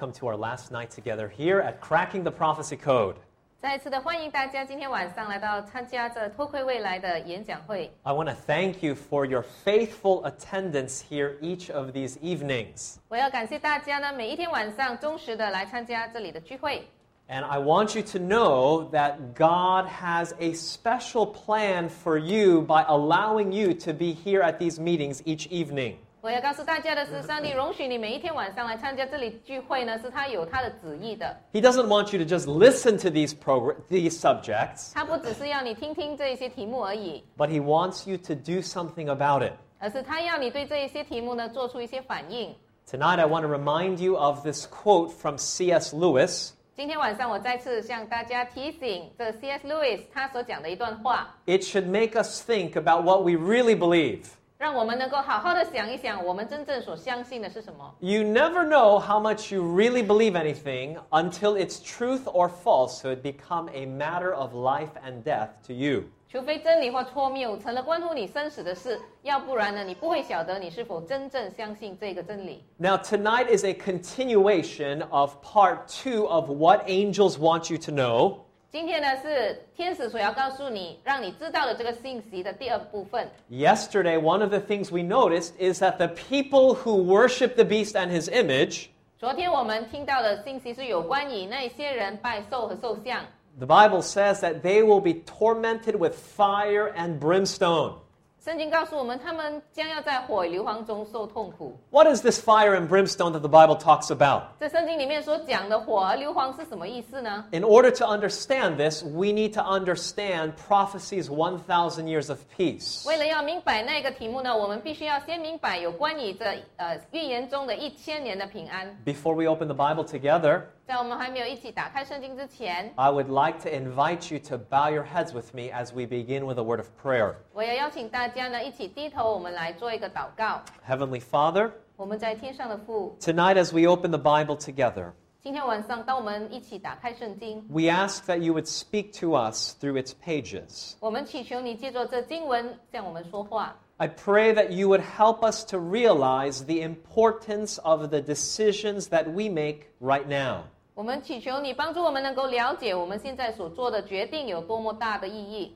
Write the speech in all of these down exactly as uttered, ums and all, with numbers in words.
welcome to our last night together here at Cracking the Prophecy Code. 再一次的欢迎大家今天晚上来到参加这偷窥未来的演讲会。 I want to thank you for your faithful attendance here each of these evenings. 我要感谢大家呢，每一天晚上忠实的来参加这里的聚会。 And I want you to know that God has a special plan for you by allowing you to be here at these meetings each evening. 我要告诉大家的是，上帝容许你每一天晚上来参加这里聚会呢，是他有他的旨意的。 He doesn't want you to just listen to these progr- these subjects, 他不只是要你听听这一些题目而已， but He wants you to do something about it. 而是他要你对这一些题目呢做出一些反应。 Tonight I want to remind you of this quote from C S Lewis. 今天晚上我再次向大家提醒，这 C S Lewis 他所讲的一段话， It should make us think about what we really believe. 让我们能够好好的想一想，我们真正所相信的是什么。 You never know how much you really believe anything until its truth or falsehood become a matter of life and death to you. 除非真理或错谬成了关乎你生死的事，要不然呢，你不会晓得你是否真正相信这个真理。 Now tonight is a continuation of part two of what angels want you to know. 今天呢是天使所要告诉你，让你知道的这个信息的第二部分。 Yesterday, one of the things we noticed is that the people who worship the beast and his image, 昨天我们听到的信息是有关于那些人拜兽和兽像。 the Bible says that they will be tormented with fire and brimstone. 圣经告诉我们，他们将要在火硫磺中受痛苦。 What is this fire and brimstone that the Bible talks about? 在圣经里面所讲的火和硫磺是什么意思呢？ In order to understand this, we need to understand prophecy's one thousand years of peace. 为了要明白那个题目呢，我们必须要先明白有关于这呃预言中的一千年的平安。 Before we open the Bible together, 在我们还没有一起打开圣经之前， I would like to invite you to bow your heads with me as we begin with a word of prayer. 我要邀请大家呢一起低头，我们来做一个祷告。 Heavenly Father, 我们在天上的父， tonight as we open the Bible together, 今天晚上当我们一起打开圣经， we ask that you would speak to us through its pages. 我们祈求你借着这经文向我们说话。 I pray that you would help us to realize the importance of the decisions that we make right now. 我们祈求你帮助我们能够了解我们现在所做的决定有多么大的意义。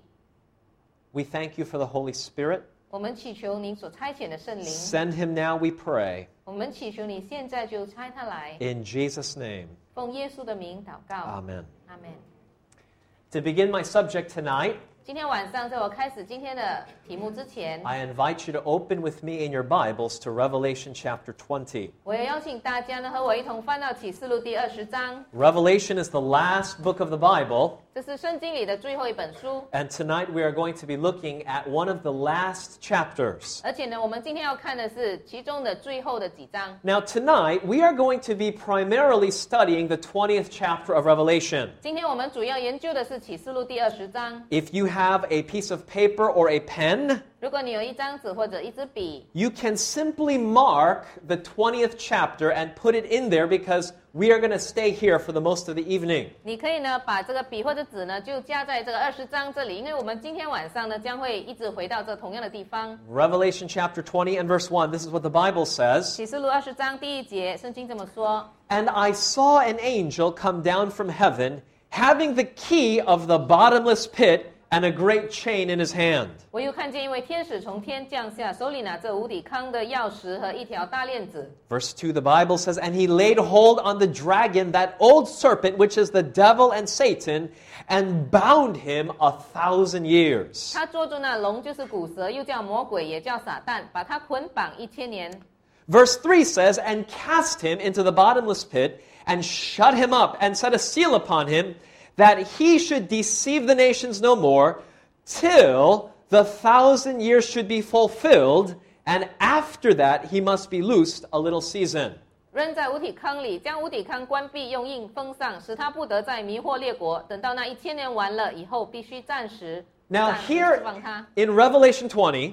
We thank you for the Holy Spirit. 我们祈求您所差遣的圣灵， Send him now, we pray. 我们祈求你现在就差他来， In Jesus' name, 奉耶稣的名祷告。 amen. 阿门。 To begin my subject tonight, 今天晚上在我开始今天的题目之前， I invite you to open with me in your Bibles to Revelation chapter twenty. 我要邀请大家呢和我一同翻到启示录第二十章。 Revelation is the last book of the Bible, 这是圣经里的最后一本书， and tonight we are going to be looking at one of the last chapters. 而且呢，我们今天要看的是其中的最后的几章。 Now tonight we are going to be primarily studying the twentieth chapter of Revelation. 今天我们主要研究的是启示录第二十章。 If you have a piece of paper or a pen, 如果你有一张纸或者一支笔， you can simply mark the twentieth chapter and put it in there because we are going to stay here for the most of the evening. 你可以呢把这个笔或者纸呢就加在这个二十章这里，因为我们今天晚上呢将会一直回到这同样的地方。 Revelation chapter twenty and verse one, this is what the Bible says. 启示录二十章第一节，圣经这么说。 And I saw an angel come down from heaven, having the key of the bottomless pit and a great chain in his hand. 我又看见一位天使从天降下，手里拿着无底坑的钥匙和一条大链子。 Verse two, the Bible says, And he laid hold on the dragon, that old serpent, which is the devil and Satan, and bound him a thousand years. 他捉住那龙，就是古蛇，又叫魔鬼，也叫撒旦，把他捆绑一千年。 Verse three says, And cast him into the bottomless pit, and shut him up, and set a seal upon him, that he should deceive the nations no more, till the thousand years should be fulfilled, and after that he must be loosed a little season. 扔在无底坑里，将无底坑关闭，用印封上，使他不得再迷惑列国。等到那一千年完了以后，必须暂时 Now 暂时 here 释放他。 in Revelation twenty,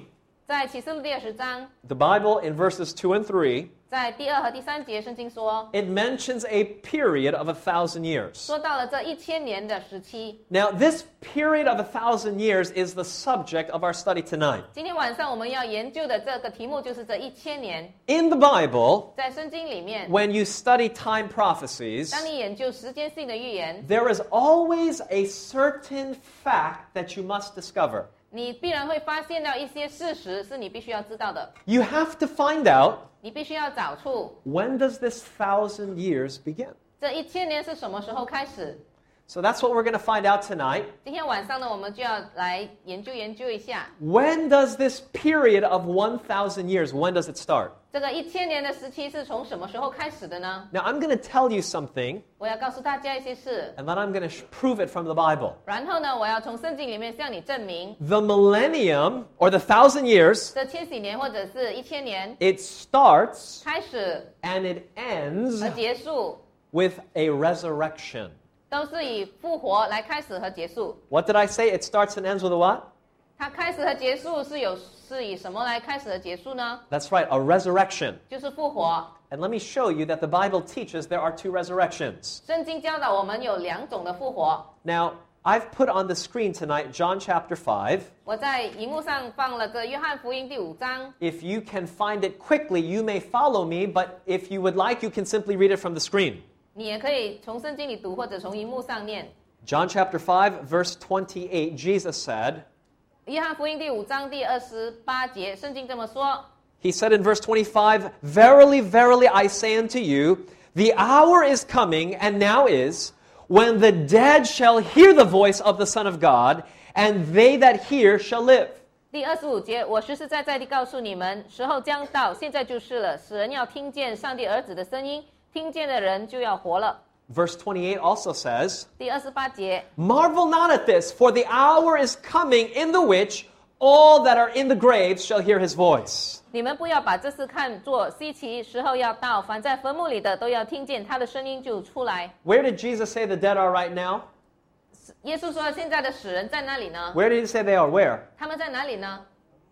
在启示录第二十章， the Bible in verses two and three, 在第二和第三节，圣经说， it mentions a period of a thousand years. 说到了这一千年的时期。 Now, this period of a thousand years is the subject of our study tonight. 今天晚上我们要研究的这个题目就是这一千年。 In the Bible, 在圣经里面， when you study time prophecies, 当你研究时间性的预言， there is always a certain fact that you must discover. 你必然会发现到一些事实是你必须要知道的。 You have to find out, 你必须要找出 when does this thousand years begin? 这一千年是什么时候开始。 So that's what we're going to find out tonight. 今天晚上呢，我们就要来研究研究一下 When does this period of one thousand years, when does it start? 这个一千年的时期是从什么时候开始的呢？ Now, I'm going to tell you something, 我要告诉大家一些事， and then I'm going to prove it from the Bible. 然后呢，我要从圣经里面向你证明， The millennium, or the thousand years, 这千禧年或者是一千年 it starts 开始 and it ends 和结束， with a resurrection. 都是以复活来开始和结束。 What did I say? It starts and ends with a what? 它开始和结束是有是以什么来开始和结束呢？ That's right, a resurrection. 就是复活。 And let me show you that the Bible teaches there are two resurrections. 圣经教导我们有两种的复活。 Now, I've put on the screen tonight John chapter five. 我在荧幕上放了这约翰福音第五章。 If you can find it quickly, you may follow me, but if you would like, you can simply read it from the screen. 你也可以从圣经里读，或者从荧幕上念。 John chapter five, verse twenty-eight, Jesus said, 约翰福音第五章第二十八节，圣经这么说。 He said in verse twenty-five, Verily, verily, I say unto you, the hour is coming, and now is, when the dead shall hear the voice of the Son of God, and they that hear shall live. 第二十五节，我实实在在地告诉你们，时候将到，现在就是了，使人要听见上帝儿子的声音，听见的人就要活了。 Verse twenty-eight also says, 第二十八节， Marvel not at this, for the hour is coming in the which all that are in the graves shall hear his voice. 你们不要把这事看作稀奇，时候要到，凡在坟墓里的都要听见他的声音就出来。 Where did Jesus say the dead are right now? 耶稣说，现在的死人在哪里呢？ Where did he say they are? Where? 他们在哪里呢？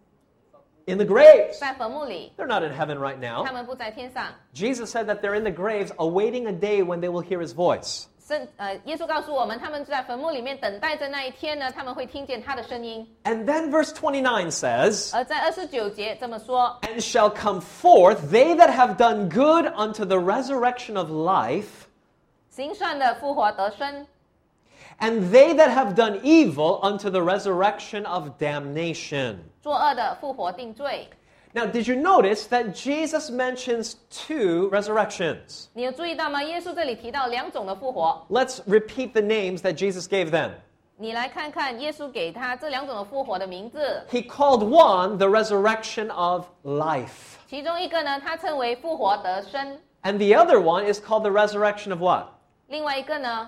In the graves. 在坟墓里， They're not in heaven right 他 now. 们不在天上。 Jesus said that they're in the graves awaiting a day when they will hear his voice. 圣呃，耶稣告诉我们，他们在坟墓里面等待着那一天呢，他们会听见他的声音。 And then verse twenty-nine says, 而在二十九节这么说， And shall come forth they that have done good unto the resurrection of life, 行善的复活得生， and they that have done evil unto the resurrection of damnation. 作恶的复活定罪。 Now, did you notice that Jesus mentions two resurrections? 你有注意到吗？耶稣这里提到两种的复活。 Let's repeat the names that Jesus gave them. 你来看看耶稣给他这两种的复活的名字。 He called one the resurrection of life, 其中一个呢，他称为复活得生； and the other one is called the resurrection of what? 另外一个呢，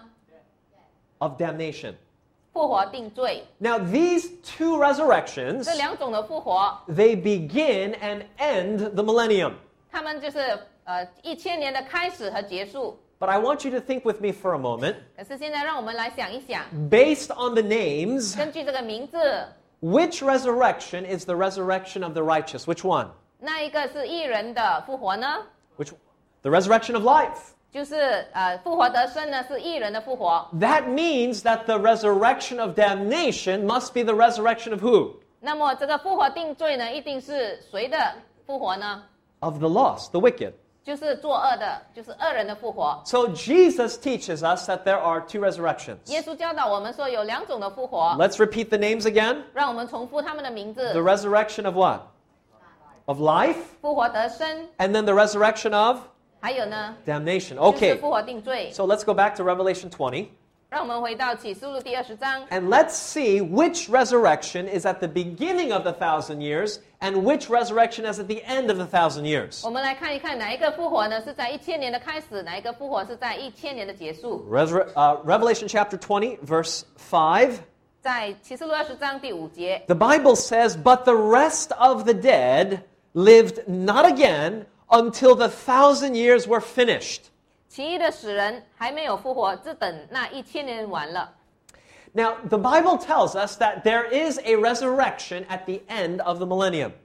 Of damnation. 复活定罪。 Now, these two resurrections, 这两种的复活， they begin and end the millennium. 他们就是呃一千年的开始和结束。 But I want you to think with me for a moment. 可是现在让我们来想一想， Based on the names, 根据这个名字， which resurrection is the resurrection of the righteous? Which one? 那一个是义人的复活呢？ Which? The resurrection of life. 就是呃复活得生呢是义人的复活。 That means that the resurrection of damnation must be the resurrection of who? 那么这个复活定罪呢，一定是谁的复活呢？ Of the lost, the wicked. 就是作恶的，就是恶人的复活。 So Jesus teaches us that there are two resurrections. 耶稣教导我们说有两种的复活， Let's repeat the names again. 让我们重复他们的名 The 字： resurrection of what? Of life, 复活得生， and then the resurrection of 还有呢， damnation. 就是 Okay, 复活定罪。 so let's go back to Revelation twenty. 让我们回到启示录第二十章， And let's see which resurrection is at the beginning of the thousand years and which resurrection is at the end of the thousand years. 我们来看一看哪一个复活呢是在一千年的开始，哪一个复活是在一千年的结束。 Resur- uh, Revelation chapter twenty, verse five. 在启示录二十章第五节， The Bible says, But the rest of the dead lived not again until the thousand years were finished. 其余的死人还没有复活，只等那一千年完了。 Now, the Bible tells us that there is a resurrection at the end of the millennium.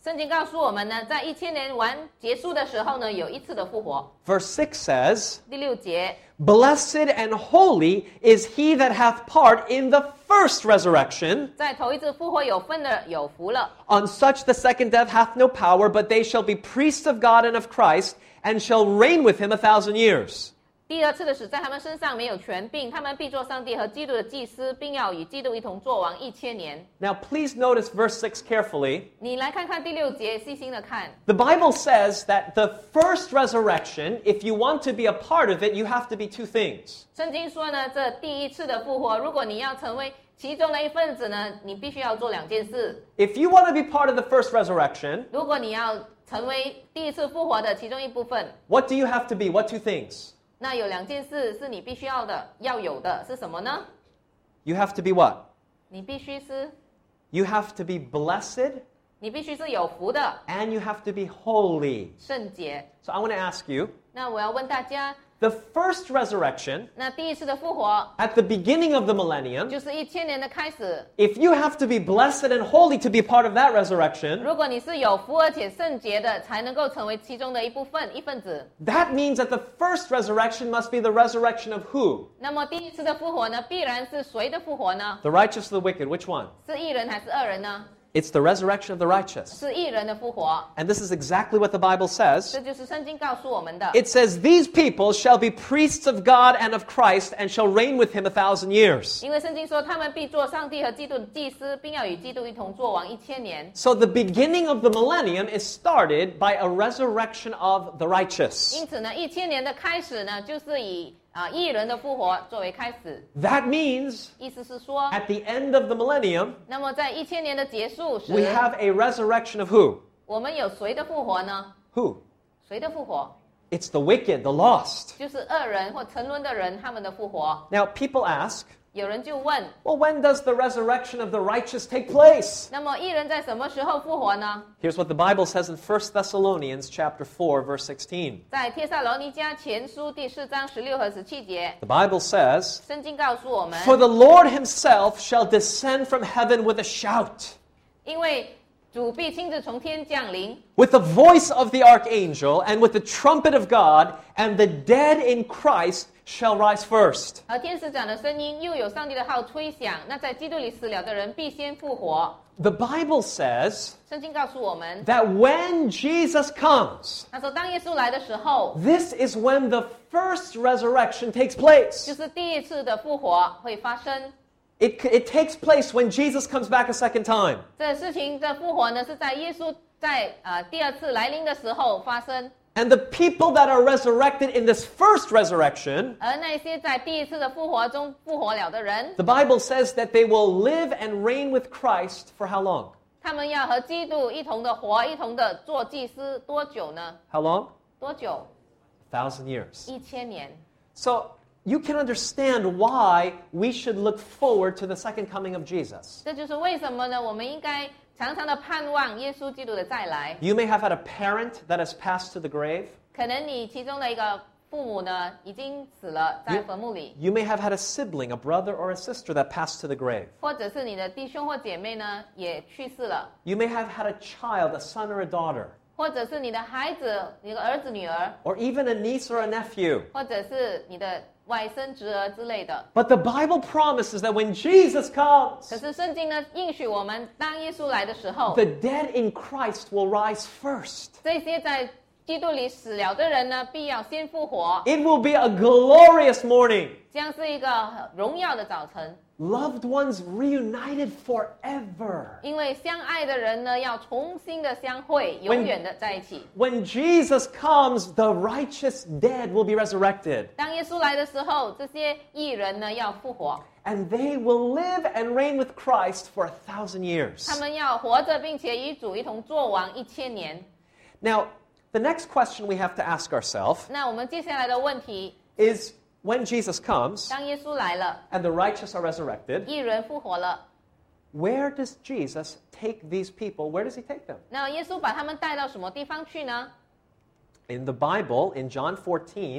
圣经告诉我们呢，在一千年完结束的时候呢，有一次的复活。 Verse six says, 第六节， Blessed and holy is he that hath part in the first resurrection. 在头一次复活有份的有福了。 On such the second death hath no power, but they shall be priests of God and of Christ, and shall reign with him a thousand years. 第二次的死在他们身上没有权柄，他们必做上帝和基督的祭司，并要与基督一同作王一千年。 Now please notice verse six carefully. 你来看看第六节，细心的看。 The Bible says that the first resurrection, if you want to be a part of it, you have to be two things. 圣经说呢，这第一次的复活，如果你要成为其中的一份子呢，你必须要做两件事。 If you want to be part of the first resurrection, 如果你要成为第一次复活的其中一部分， what do you have to be? What two things? 那有两件事是你必须要的，要有的是什么呢？ You have to be what? 你必须是， You have to be blessed, 你必须是有福的， and you have to be holy. 圣洁。 So I want to ask you, 那我要问大家， the first resurrection, 那第一次的复活 at the beginning of the millennium, 就是一千年的开始。 if you have to be blessed and holy to be part of that resurrection, 如果你是有福而且圣洁的，才能够成为其中的一部分一份子。 that means that the first resurrection must be the resurrection of who? 那么第一次的复活呢，必然是谁的复活呢？ The righteous or the wicked? Which one? 是义人还是恶人呢？ It's the resurrection of the righteous. 是义人的复活。 And this is exactly what the Bible says. 这就是圣经告诉我们的。 It says, These people shall be priests of God and of Christ, and shall reign with him a thousand years. 因为圣经说，他们必做上帝和基督的祭司，并要与基督一同作王一千年。 So the beginning of the millennium is started by a resurrection of the righteous. 因此呢，一千年的开始呢，就是以啊义人的复活作为开始。 That means 意思是说， at the end of the millennium, 那么在一千年的结束时， we have a resurrection of who? 我们有谁的复活呢？ Who? 谁的复活？ It's the wicked, the lost. 就是恶人或沉沦的人他们的复活。 Now, people ask, 有人就问， well, when does the resurrection of the righteous take place? 那么义人在什么时候复活呢？ Here's what the Bible says in First Thessalonians chapter four, verse sixteen. 在帖撒罗尼迦前书第四章十六和十七节， The Bible says, 圣经告诉我们， For the Lord himself shall descend from heaven with a shout, 因为主必亲自从天降临， with the voice of the archangel, and with the trumpet of God, and the dead in Christ shall rise first. 和天使长的声音，又有上帝的号吹响。那在基督里死了的人必先复活。 The Bible says 圣经告诉我们， that when Jesus comes, 他说当耶稣来的时候， this is when the first resurrection takes place. 就是第一次的复活会发生。 It, it takes place when Jesus comes back a second time. 这事情的复活呢，是在耶稣在呃第二次来临的时候发生。 And the people that are resurrected in this first resurrection, 而那些在第一次的复活中复活了的人， the Bible says that they will live and reign with Christ for how long? 他们要和基督一同的活，一同的做祭司，多久呢？ How long? 多久？ A thousand years. 一千年。 So you can understand why we should look forward to the second coming of Jesus. 这就是为什么呢？我们应该常常的盼望耶稣基督的再来。 You may have had a parent that has passed to the grave. 可能你其中的一个父母呢，已经死了，在坟墓里， You may have had a sibling, a brother or a sister that passed to the grave. 或者是你的弟兄或姐妹呢，也去世了， You may have had a child, a son or a daughter, 或者是你的孩子、你的儿子、女儿， or even a niece or a nephew. 或者是你的外甥、侄儿之类的。 But the Bible promises that when Jesus comes, 可是圣经呢，应许我们，当耶稣来的时候， the dead in Christ will rise first. 这些在基督里死了的人呢，必要先复活， It will be a glorious morning. 将是一个荣耀的早晨。 Loved ones reunited forever. 因为相爱的人呢，要重新的相会，永远的在一起。 When Jesus comes, the righteous dead will be resurrected. 当耶稣来的时候，这些义人呢要复活， And they will live and reign with Christ for a thousand years. 他们要活着，并且与主一同作王一千年。 Now, the next question we have to ask ourselves 那我们接下来的问题， is when Jesus comes 当耶稣来了， and the righteous are resurrected, 义人复活了， where does Jesus take these people? Where does he take them? 那耶稣把他们带到什么地方去呢？ In the Bible, in John fourteen,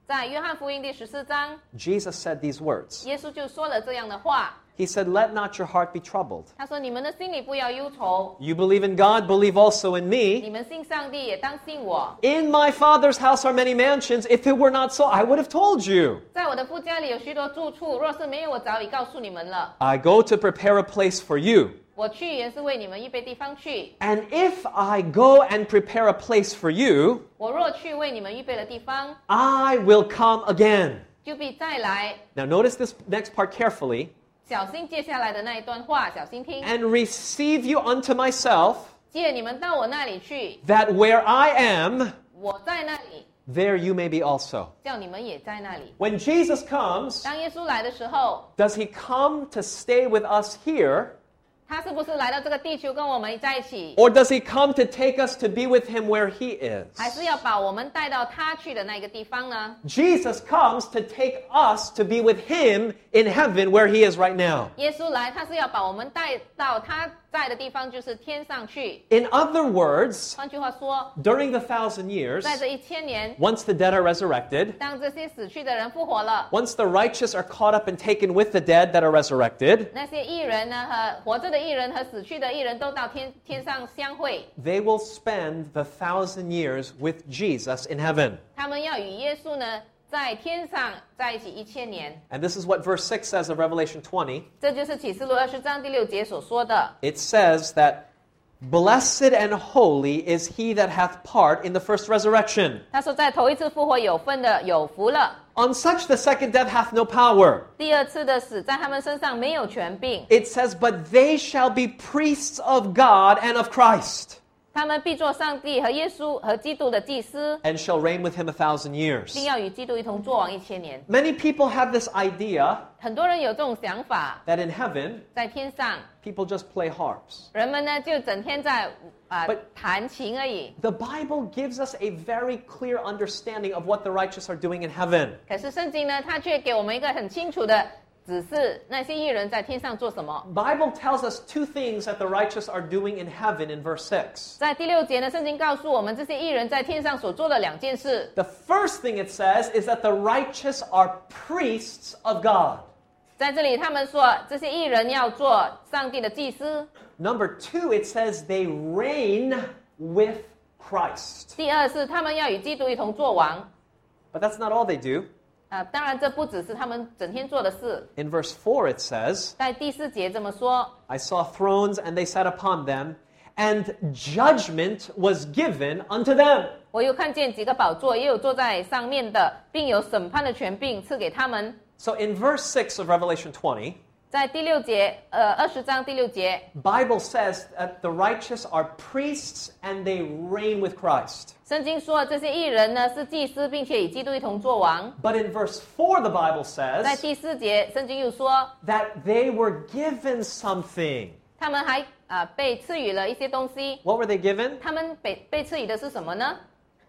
在约翰福音第十四章， Jesus said these words. 耶稣就说了这样的话。 He said, "Let not your heart be troubled. 他说：“你们的心里不要忧愁， You believe in God, believe also in 你 me. 们信上帝也当信我。 In my Father's house are many mansions. If it were not so, I would have told you. 在我的父家里有许多住处，若是没有，我早已告诉你们了。 I go to prepare a place for you. 我去也是为你们预备地方去。 And if I go and prepare a place for you, 我若去为你们预备了地方， I will come again." 就必再来。 Now notice this next part carefully. 小心接下来的那一段话，小心听。 "And receive you unto myself, 借你们到我那里去， that where I am, 我在那里， there you may be also." 叫你们也在那里。 When Jesus comes, 当耶稣来的时候， does he come to stay with us here? 他是不是来到这个地球跟我们在一起， Or does he come to take us to be with him where he is? 还是要把我们带到他去的那个地方呢？ Jesus comes to take us to be with him in heaven where he is right now. 耶稣来，他是要把我们带到他在的地方，就是天上去。 In other words, 换句话说， during the thousand years, 在这一千年， once the dead are resurrected, 当这些死去的人复活了， once the righteous are caught up and taken with the dead that are resurrected, 那些义人呢和活着的义人和死去的义人都到天天上相会， they will spend the thousand years with Jesus in heaven. 他们要与耶稣呢在天上在一起一千年。 And this is what verse six says of Revelation twenty. 这就是启示录二十章第六节所说的。 It says that blessed and holy is he that hath part in the first resurrection. 他说，在头一次复活有份的有福了， On such the second death hath no power. 第二次的死在他们身上没有权柄。 It says, but they shall be priests of God and of Christ, 他们必做上帝和耶稣和基督的祭司， and shall reign with him a thousand 并 years. 要与基督一同作王一千年。 Many people have this idea 很多人有这种想法， that in heaven, 在天上， people just play harps. 人们呢就整天在啊、 But- 弹琴而已。 The Bible gives us a very clear understanding of what the righteous are doing in heaven. 可是圣经呢，它却给我们一个很清楚的指示，那些义人在天上做什么。 Bible tells us two things that the righteous are doing in heaven in verse six. 在第六节呢，圣经告诉我们这些义人在天上所做的两件事。 The first thing it says is that the righteous are priests of God. 在这里，他们说这些义人要做上帝的祭司。 Number two, it says they reign with Christ. 第二是他们要与基督一同作王。 But that's not all they do. 啊、当然这不只是他们整天做的事。 In verse four, it says, 在第四节这么说， I saw thrones and they sat upon them, and judgment was given unto them. 我又看见几个宝座，也有坐在上面的，并有审判的权柄赐给他们。 So in verse six of Revelation twenty, 在第六节，呃，二十章第六节， Bible says that the righteous are priests and they reign with Christ. 圣经说这些义人呢是祭司，并且与基督一同作王。 But in verse four, the Bible 在 says 第四节，圣经又说 that they were given something. 他们还啊、被赐予了一些东西。 What were they given? 他们被被赐予的是什么呢？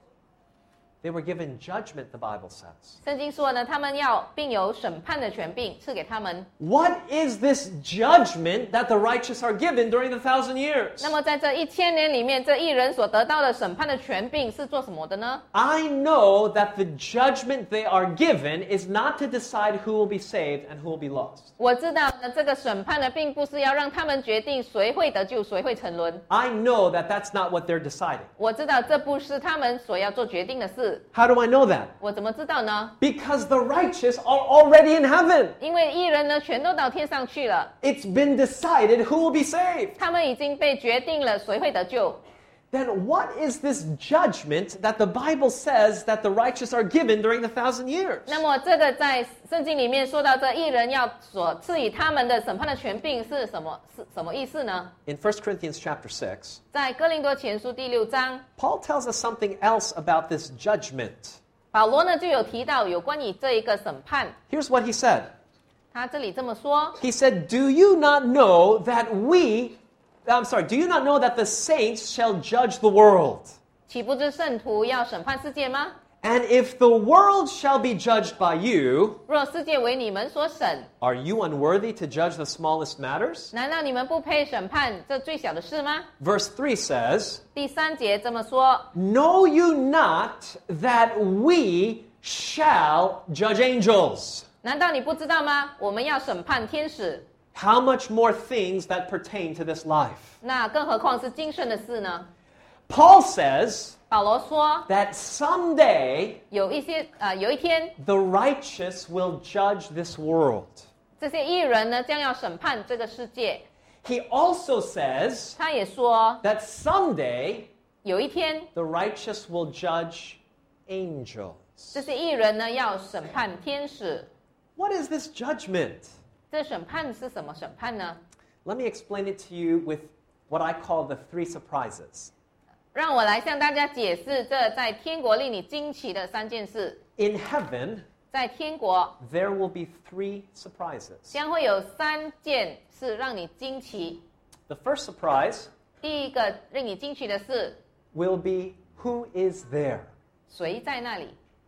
They were given judgment, the Bible says. 圣经说呢，他们要并有审判的权柄赐给他们。 What is this judgment that the righteous are given during the thousand years? 那么在这一千年里面，这一人所得到的审判的权柄是做什么的呢？ I know that the judgment they are given is not to decide who will be saved and who will be lost. 我知道呢，这个审判呢，并不是要让他们决定谁会得救，谁会沉沦。 I know that that's not what they're deciding. 我知道这不是他们所要做决定的事。 How do I know that? 我怎么知道呢？ Because the righteous are already in heaven. 因为义人呢，全都到天上去了， It's been decided who will be saved. 他们已经被决定了谁会得救。 Then what is this judgment that the Bible says that the righteous are given during the thousand years? 那么这个在圣经里面说到这义人要所赐予他们的审判的权柄是什么？是什么意思呢？ In First Corinthians chapter six, 在哥林多前书第六章， Paul tells us something else about this judgment. 保罗呢就有提到有关于这一个审判。 Here's what he said. 他这里这么说， He said, "Do you not know that we I'm sorry, do you not know that the saints shall judge the world? 岂不知圣徒要审判世界吗？ And if the world shall be judged by you, 若世界为你们所审， are you unworthy to judge the smallest matters?" 难道你们不配审判这最小的事吗？ Verse three says, 第三节这么说， "Know you not that we shall judge angels. 难道你不知道吗？我们要审判天使。 How much more things that pertain to this life? 那更何况是今生的事呢？ Paul says 保罗说， that someday 有一些呃，有一天， the righteous will judge this world. 这些义人呢将要审判这个世界。 He also says 他也说， that someday 有一天， the righteous will judge angels. 这些义人呢要审判天使。 What is this judgment? 这审判是什么审判呢？ Let me explain it to you with what I call the three surprises. 让我来向大家解释这在天国令你惊奇的三件事。 In heaven, 在天国 there will be three surprises. 将会有三件事让你惊奇。 The first surprise 第一个令你惊奇的是， will be who is there. 谁在那里？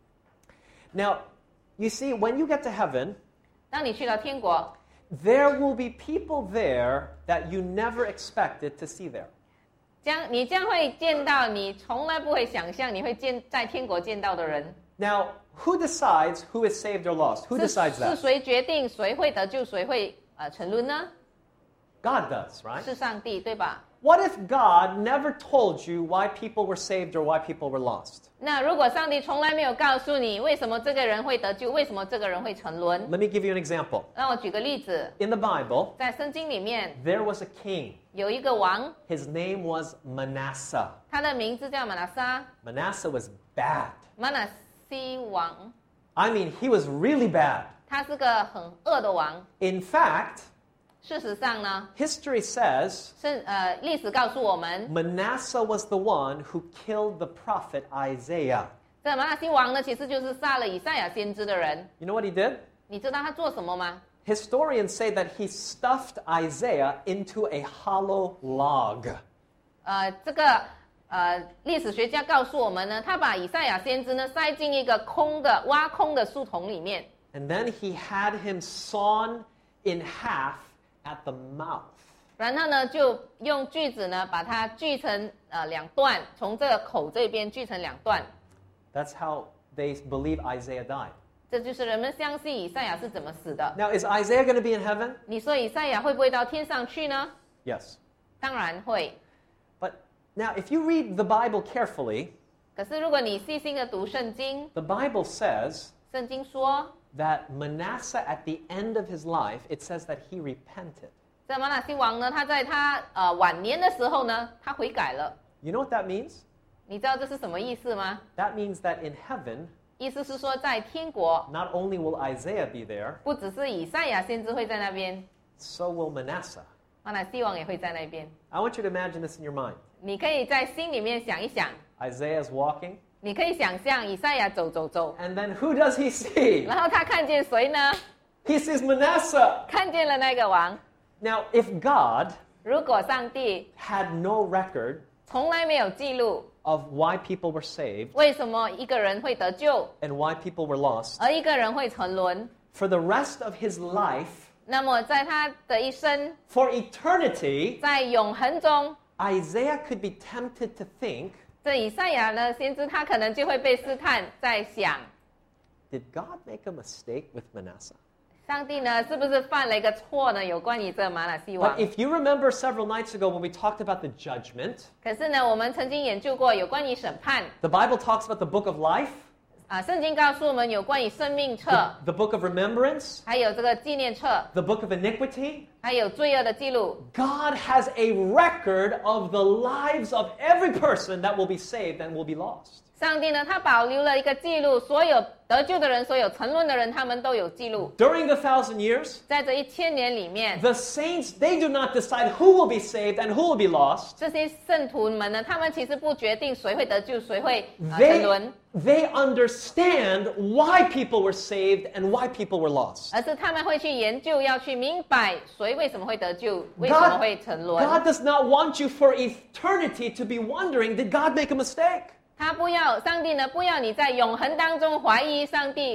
Now, you see, when you get to heaven, 当你去到天国， there will be people there that you never expected to see there. 将你将会见到你从来不会想象你会见在天国见到的人。 Now, who decides who is saved or lost? Who 是 decides 是 that? 谁决定谁会得救，谁会呃沉沦呢？ God does, right? 是上帝，对吧？ What if God never told you why people were saved or why people were lost? 那如果上帝从来没有告诉你为什么这个人会得救，为什么这个人会沉沦？ Let me give you an example. 让我举个例子， In the Bible, 在圣经里面 there was a king. 有一个王， His name was Manasseh. 他的名字叫马拿撒， Manasseh was bad. 马拿西王， I mean, he was really bad. 他是个很恶的王。 In fact, 事实上呢， history says 是呃历史告诉我们， Manasseh was the one who killed the prophet Isaiah. 这马拿西王呢其实就是杀了以赛亚先知的人。 You know what he did? 你知道他做什么吗？ Historians say that he stuffed Isaiah into a hollow log. 呃，这个呃历史学家告诉我们呢，他把以赛亚先知呢塞进一个空的挖空的树桶里面， And then he had him sawn in half at the mouth. 然后呢就用锯子呢把它锯成呃两段，从这个口这边锯成两段。 That's how they believe Isaiah died. 这就是人们相信以赛亚是怎么死的。 Now, is Isaiah going to be in heaven? 你说以赛亚会不会到天上去呢？ Yes. 当然会。 But now, if you read the Bible carefully, 可是如果你细心的读圣经， the Bible says 圣经说， that Manasseh, at the end of his life, it says that he repented. 这马拿西王呢，他在他呃晚年的时候呢，他悔改了。 You know what that means? 你知道这是什么意思吗？ That means that in heaven, 意思是说，在天国， not only will Isaiah be there, 不只是以赛亚先知会在那边， so will Manasseh. 马拿西王也会在那边。 I want you to imagine this in your mind. 你可以在心里面想一想， Isaiah's walking, 你可以想象以赛亚走走走， and then who does he see? 然后他看见谁呢？ He sees Manasseh. 看见了那个王。 Now, if God 如果上帝 had no record 从来没有记录 of why people were saved 为什么一个人会得救， and why people were lost, 而一个人会沉沦， for the rest of his life, 那么在他的一生， for eternity, 在永恒中， Isaiah could be tempted to think, 这以赛亚呢，先知他可能就会被试探，在想， did God make a mistake with Manasseh? 上帝呢是不是犯了一个错呢？有关于这马拿西王 But。if you remember several nights ago when we talked about the judgment, 可是呢，我们曾经研究过有关于审判 the Bible talks about the book of life, 啊，圣经告诉我们有关于生命册， the, the book of remembrance, 还有这个纪念册， the book of iniquity. 还有罪恶的记录。 God has a record of the lives of every person that will be saved and will be lost. 上帝呢，他保留了一个记录，所有得救的人，所有沉沦的人，他们都有记录。 During the thousand years, 在这一千年里面， the saints, they do not decide who will be saved and who will be lost. 这些圣徒们呢，他们其实不决定谁会得救，谁会、呃、沉 They, 沦， they understand why people were saved and why people were lost. 而是他们会去研究，要去明白谁为什么会得救，为什么 God, 会沉沦。 God does not want you for eternity to be wondering, did God make a mistake? 他不要上帝呢，不要你在永恒当中怀疑上帝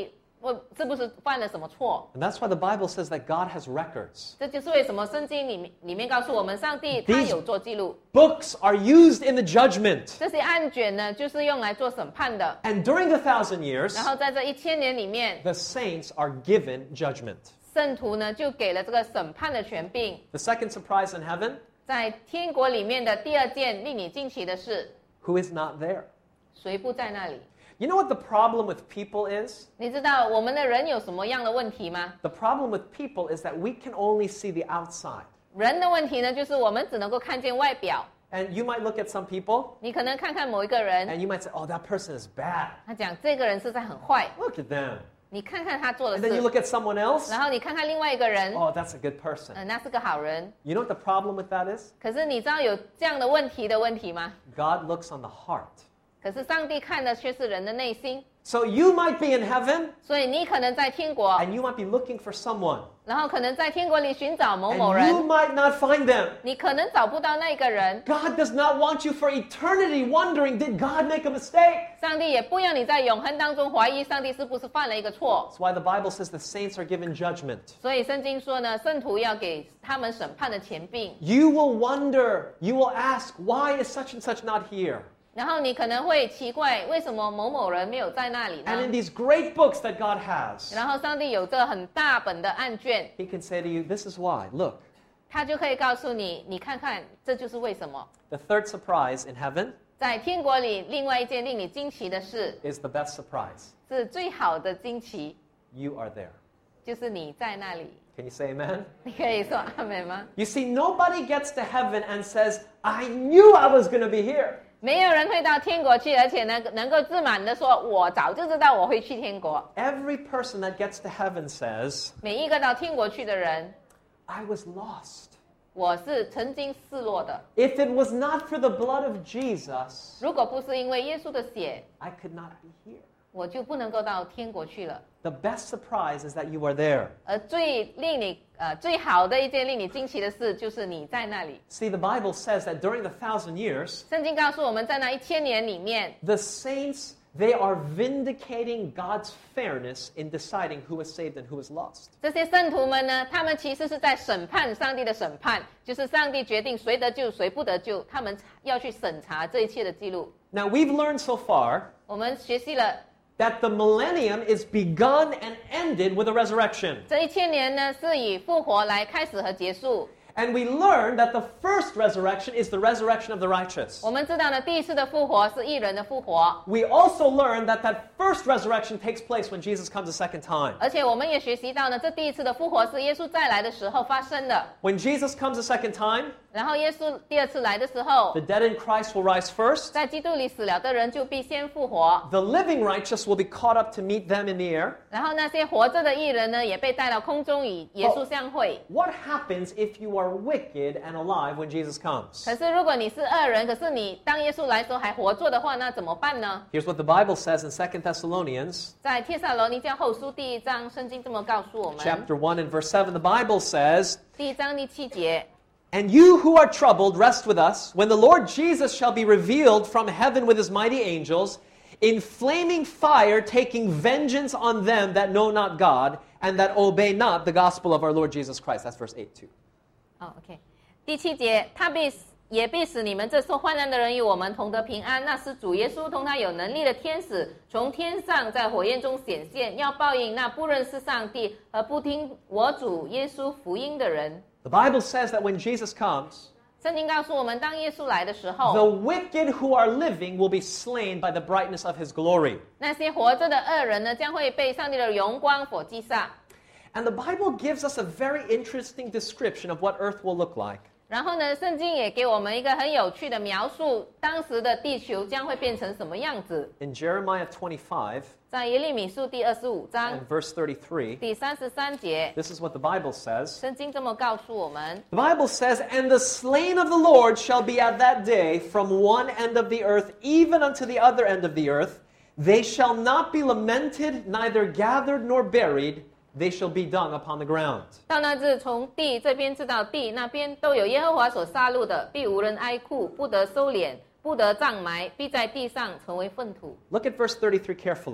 不是不是犯了什么错。 And that's why the Bible says that God has records. 这就是为什么圣经里面里面告诉我们，上帝他 These- 有做记录。 Books are used in the judgment. 这些案卷呢，就是用来做审判的。 And during the thousand years, 然后在这一千年里面， the saints are given judgment. 圣徒呢就给了这个审判的权柄。 The second surprise in heaven, 在天国里面的第二件令你惊奇的事， who is not there? 谁不在那里？ You know what the problem with people is? 你知道我们的人有什么样的问题吗？ The problem with people is that we can only see the outside. 人的问题呢，就是我们只能够看见外表。 And you might look at some people 你可能看看某一个人， and you might say, oh, that person is bad. 他讲这个人实在很坏， Look at them. 你看看他做的 And then you 事， look at someone else. 然后你看看另外一个人， Oh, that's a good person. 嗯，那是个好人。 You know what the problem with that is? 可是你知道有这样的问题的问题吗？ God looks on the heart. 可是上帝看的却是人的内心， So you might be in heaven 所以你可能在天国， and you might be looking for someone. 然后可能在天国里寻找某 And 某 you 人， might not find them. 你可能找不到那个人。 God does not want you for eternity wondering, did God make a mistake? 上帝也不要你在永恒当中怀疑上帝是不是犯了一个错。 That's why the Bible says the saints are given judgment. 所以圣经说呢，圣徒要给他们审判的权柄。 You will wonder, you will ask, why is such and such not here? 然后你可能会奇怪，为什么某某人没有在那里 And in 呢？ these great books that God has, 然后上帝有这很大本的案卷， He can say to you, this is why. Look, 他就可以告诉你，你看看，这就是为什么。 the third surprise in heaven 在天国里，另外一件令你惊奇的事， is the best surprise. 是最好的惊奇， You are there. 就是你在那里。 Can you say amen? 你可以说阿门吗？ You see, nobody gets to heaven and says, I knew I was going to be here. 没有人会到天国去，而且能能够自满的说，我早就知道我会去天国。 Every person that gets to heaven says, 每一个到天国去的人， I was lost. 我是曾经失落的。 If it was not for the blood of Jesus, 如果不是因为耶稣的血， I could not be here. 我就不能够到天国去了。 The best surprise is that you are there. 而最令你呃最好的一件令你惊奇的事，就是你在那里。 See, the Bible says that during the thousand years, 圣经告诉我们在那一千年里面， the saints, they are vindicating God's fairness in deciding who is saved and who is lost. 这些圣徒们呢，他们其实是在审判上帝的审判，就是上帝决定谁得救谁不得救，他们要去审查这一切的记录。 Now, we've learned so far 我们学习了 that the millennium is begun and ended with a resurrection. 这一千年呢，是以复活来开始和结束。 And we learned that the first resurrection is the resurrection of the righteous. 我们知道呢，第一次的复活是义人的复活， We also learned that that first resurrection takes place when Jesus comes a second time. 而且我们也学习到呢，这第一次的复活是耶稣再来的时候发生的。 When Jesus comes a second time, 然后耶稣第二次来的时候 the，dead in Christ will rise first. 在基督里死了的人就必先复活， The living righteous will be caught up to meet them in the air. 然后那些活着的义人呢，也被带到空中与耶稣相会。 What happens if you are wicked and alive when Jesus comes? 可是如果你是恶人，可是你当耶稣来的时候还活着的话，那怎么办呢？ Here's what the Bible says in Second Thessalonians 在帖撒罗尼迦后书第一章，圣经这么告诉我们， chapter one and verse seven. The Bible says, 第一章第七节。 And you who are troubled, rest with us, when the Lord Jesus shall be revealed from heaven with his mighty angels, in flaming fire, taking vengeance on them that know not God, and that obey not the gospel of our Lord Jesus Christ. That's verse eight too. 哦 ，OK， 第七节，他必也必使你们这受患难的人与我们同得平安。那时主耶稣同他有能力的天使从天上在火焰中显现，要报应那不认识上帝和不听我主耶稣福音的人。 The Bible says that when Jesus comes, 圣经告诉我们，当耶稣来的时 the 候， wicked who are living will be slain by the brightness of his glory. 那些活着的恶人呢，将会被上帝的荣光所击杀。 And the Bible gives us a very interesting description of what earth will look like. 然后呢，圣经也给我们一个很有趣的描述，当时的地球将会变成什么样子。 In Jeremiah twenty-five 在耶利米书第二十五章 and verse thirty-three, 第三十三节， this is what the Bible says. 圣经这么告诉我们。 The Bible says, And the slain of the Lord shall be at that day from one end of the earth even unto the other end of the earth. They shall not be lamented, neither gathered nor buried. They shall be dung upon the ground. 到那日，从地这边至到地那边，都有耶和华所杀戮的，必无人哀哭，不得收敛，不得葬埋，必在地上成为粪土。 Look at verse thirty-three carefully.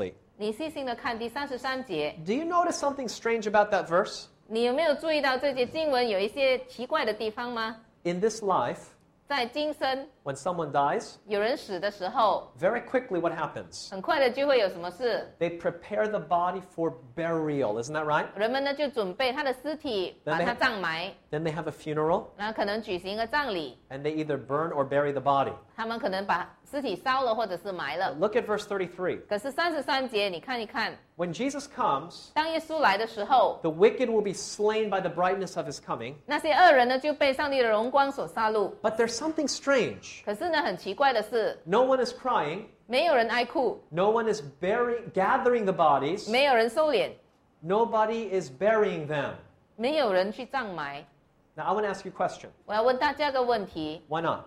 你细心的看第三十三节， Do you notice something strange about that verse? 你有没有注意到这节经文有一些奇怪的地方吗？ In this life, 在今生 when someone dies, 有人死的时候， very quickly what happens? 很快的就会有什么事？ They prepare the body for burial, isn't that right? 人们呢就准备他的尸体，把它葬埋， Then they have a funeral, 然后可能举行一个葬礼， and they either burn or bury the body. 他们可能把尸体烧了或者是埋了。 Look at verse thirty-three. 可是三十三节，你看一看， When Jesus comes, 当耶稣来的时候， the wicked will be slain by the brightness of his coming. 那些恶人呢就被上帝的荣光所杀戮。 But there's something strange. 可是呢，很奇怪的是， No one is crying. 没有人哀哭， No one is burying, gathering the bodies. 没有人收敛， Nobody is burying them. 没有人去葬埋。 Now, I want to ask you a question. 我要问大家个问题： Why not?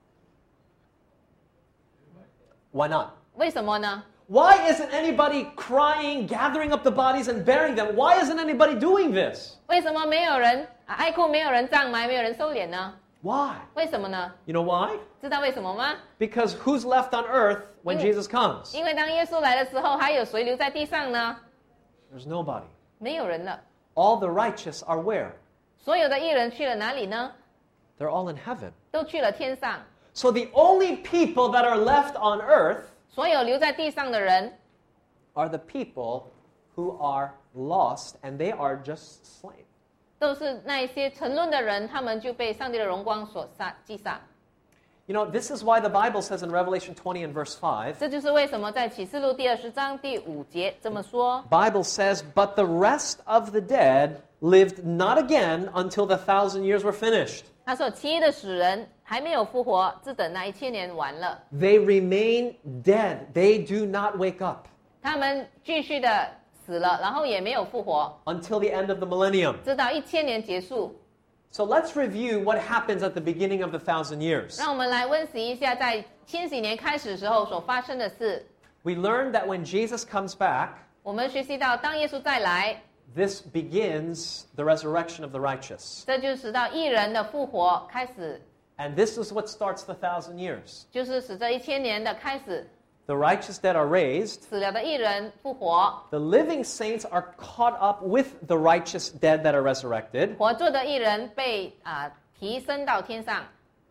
Why not? 为什么呢？ Why isn't anybody crying, gathering up the bodies and burying them? Why isn't anybody doing this? 为什么没有人啊哀哭，没有人葬埋，没有人收敛呢？ Why? 为什么呢？ You know why? 知道为什么吗？ Because who's left on earth when Mm. Jesus comes? 因为当耶稣来的时候，还有谁留在地上呢？ There's nobody. 没有人了。 All the righteous are where? 所有的义人去了哪里呢？ They're all in heaven. 都去了天上。 So the only people that are left on earth 所有留在地上的人， are the people who are lost, and they are just slain. 都是那一些沉沦的人，他们就被上帝的荣光所杀击杀。 You know, this is why the Bible says in Revelation twenty and verse five, 这就是为什么在启示录第二十章第五节这么说。 Bible says, but the rest of the dead lived not again until the thousand years were finished. 他说，其余的死人还没有复活，只等那一千年完了， They remain dead. They do not wake up 他们继续的死了，然后也没有复活， until the end of the millennium. 直到一千年结束。 So let's review what happens at the beginning of the thousand years. 让我们来温习一下，在千禧年开始的时候所发生的事。 We learned that when Jesus comes back, 我们学习到，当耶稣再来， this begins the resurrection of the righteous. 这就使到义人的复活开始， And this is what starts the thousand years. 就是使这一千年的开始。 The righteous dead are raised. 死了的义人复活， The living saints are caught up with the righteous dead that are resurrected. 活着的义人被啊、提升到天上，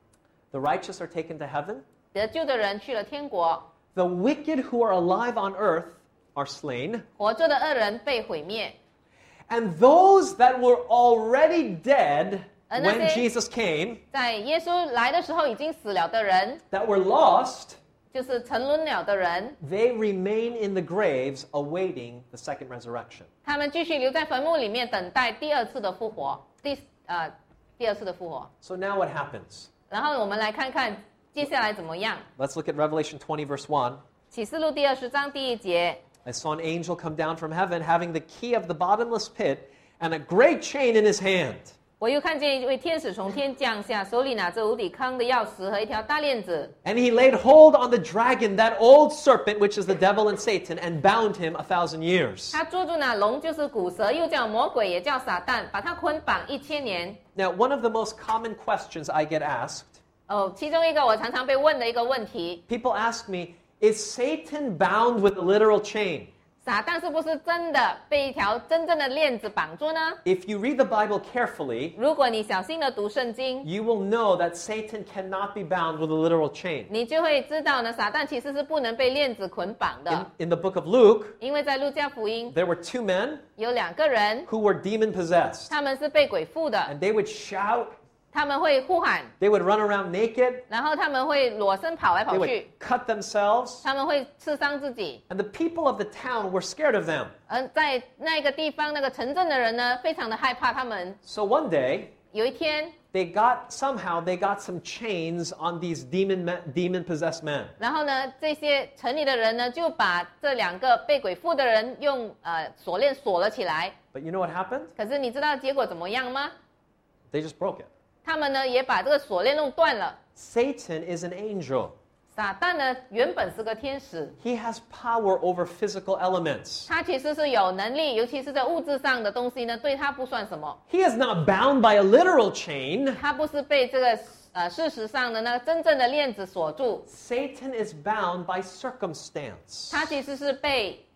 The righteous are taken to heaven. 得救的人去了天国， The wicked who are alive on earth are slain. 活着的恶人被毁灭。 And those that were already dead And when that's it. Jesus came, 在耶稣来的时候已经死了的人， that were lost, 就是沉沦了的人， they remain in the graves awaiting the second resurrection. 他们继续留在坟墓里面等待第二次的复活，第呃第二次的复活。 So now what happens? 然后我们来看看接下来怎么样。 Let's look at Revelation twenty, verse one. 启示录第二十章第一节， I saw an angel come down from heaven having the key of the bottomless pit and a great chain in his hand. 我又看见一位天使从天降下，手里拿着无底坑的钥匙和一条大链子。 And he laid hold on the dragon, that old serpent, which is the devil and Satan, and bound him a thousand years. 他捉住那龙，就是古蛇，又叫魔鬼，也叫撒旦，把他捆绑一千年。 Now, one of the most common questions I get asked, 哦，其中一个我常常被问的一个问题， people ask me, is Satan bound with a literal chain? 撒旦是不是真的被一条真正的链子绑住呢？ If you read the Bible carefully, 如果你小心的读圣经， you will know that Satan cannot be bound with a literal chain. 你就会知道呢，撒旦其实是不能被链子捆绑 In, 的， in the book of Luke, 因为在路加福音 there were two men 有两个人， who were demon possessed, 他们是被鬼附的， and they would shout, 他们会呼喊， they would run around naked, 然后他们会裸身跑来 they 跑 would 去， cut themselves, 他们会刺伤自己。 and the people of the town were scared of them. 而在那个地方，那个城镇的人呢，非常的害怕他们。 So one day, 有一天， they got, somehow, they got some chains on these demon, demon possessed men. 然后呢，这些城里的人呢，就把这两个被鬼附的人用呃锁链锁了起来。 But you know what happened? 可是你知道结果怎么样吗？ They just broke it. 他们呢也把这个锁链弄断了。 Satan is an angel. 撒旦呢原本是个天使， He has power over physical elements. 他其实是有能力，尤其是在物质上的东西呢，对他不算什么。 He is not bound by a literal chain. 他不是被这个呃事实上的那个真正的链子锁住， Satan is bound by circumstance. 他其实是被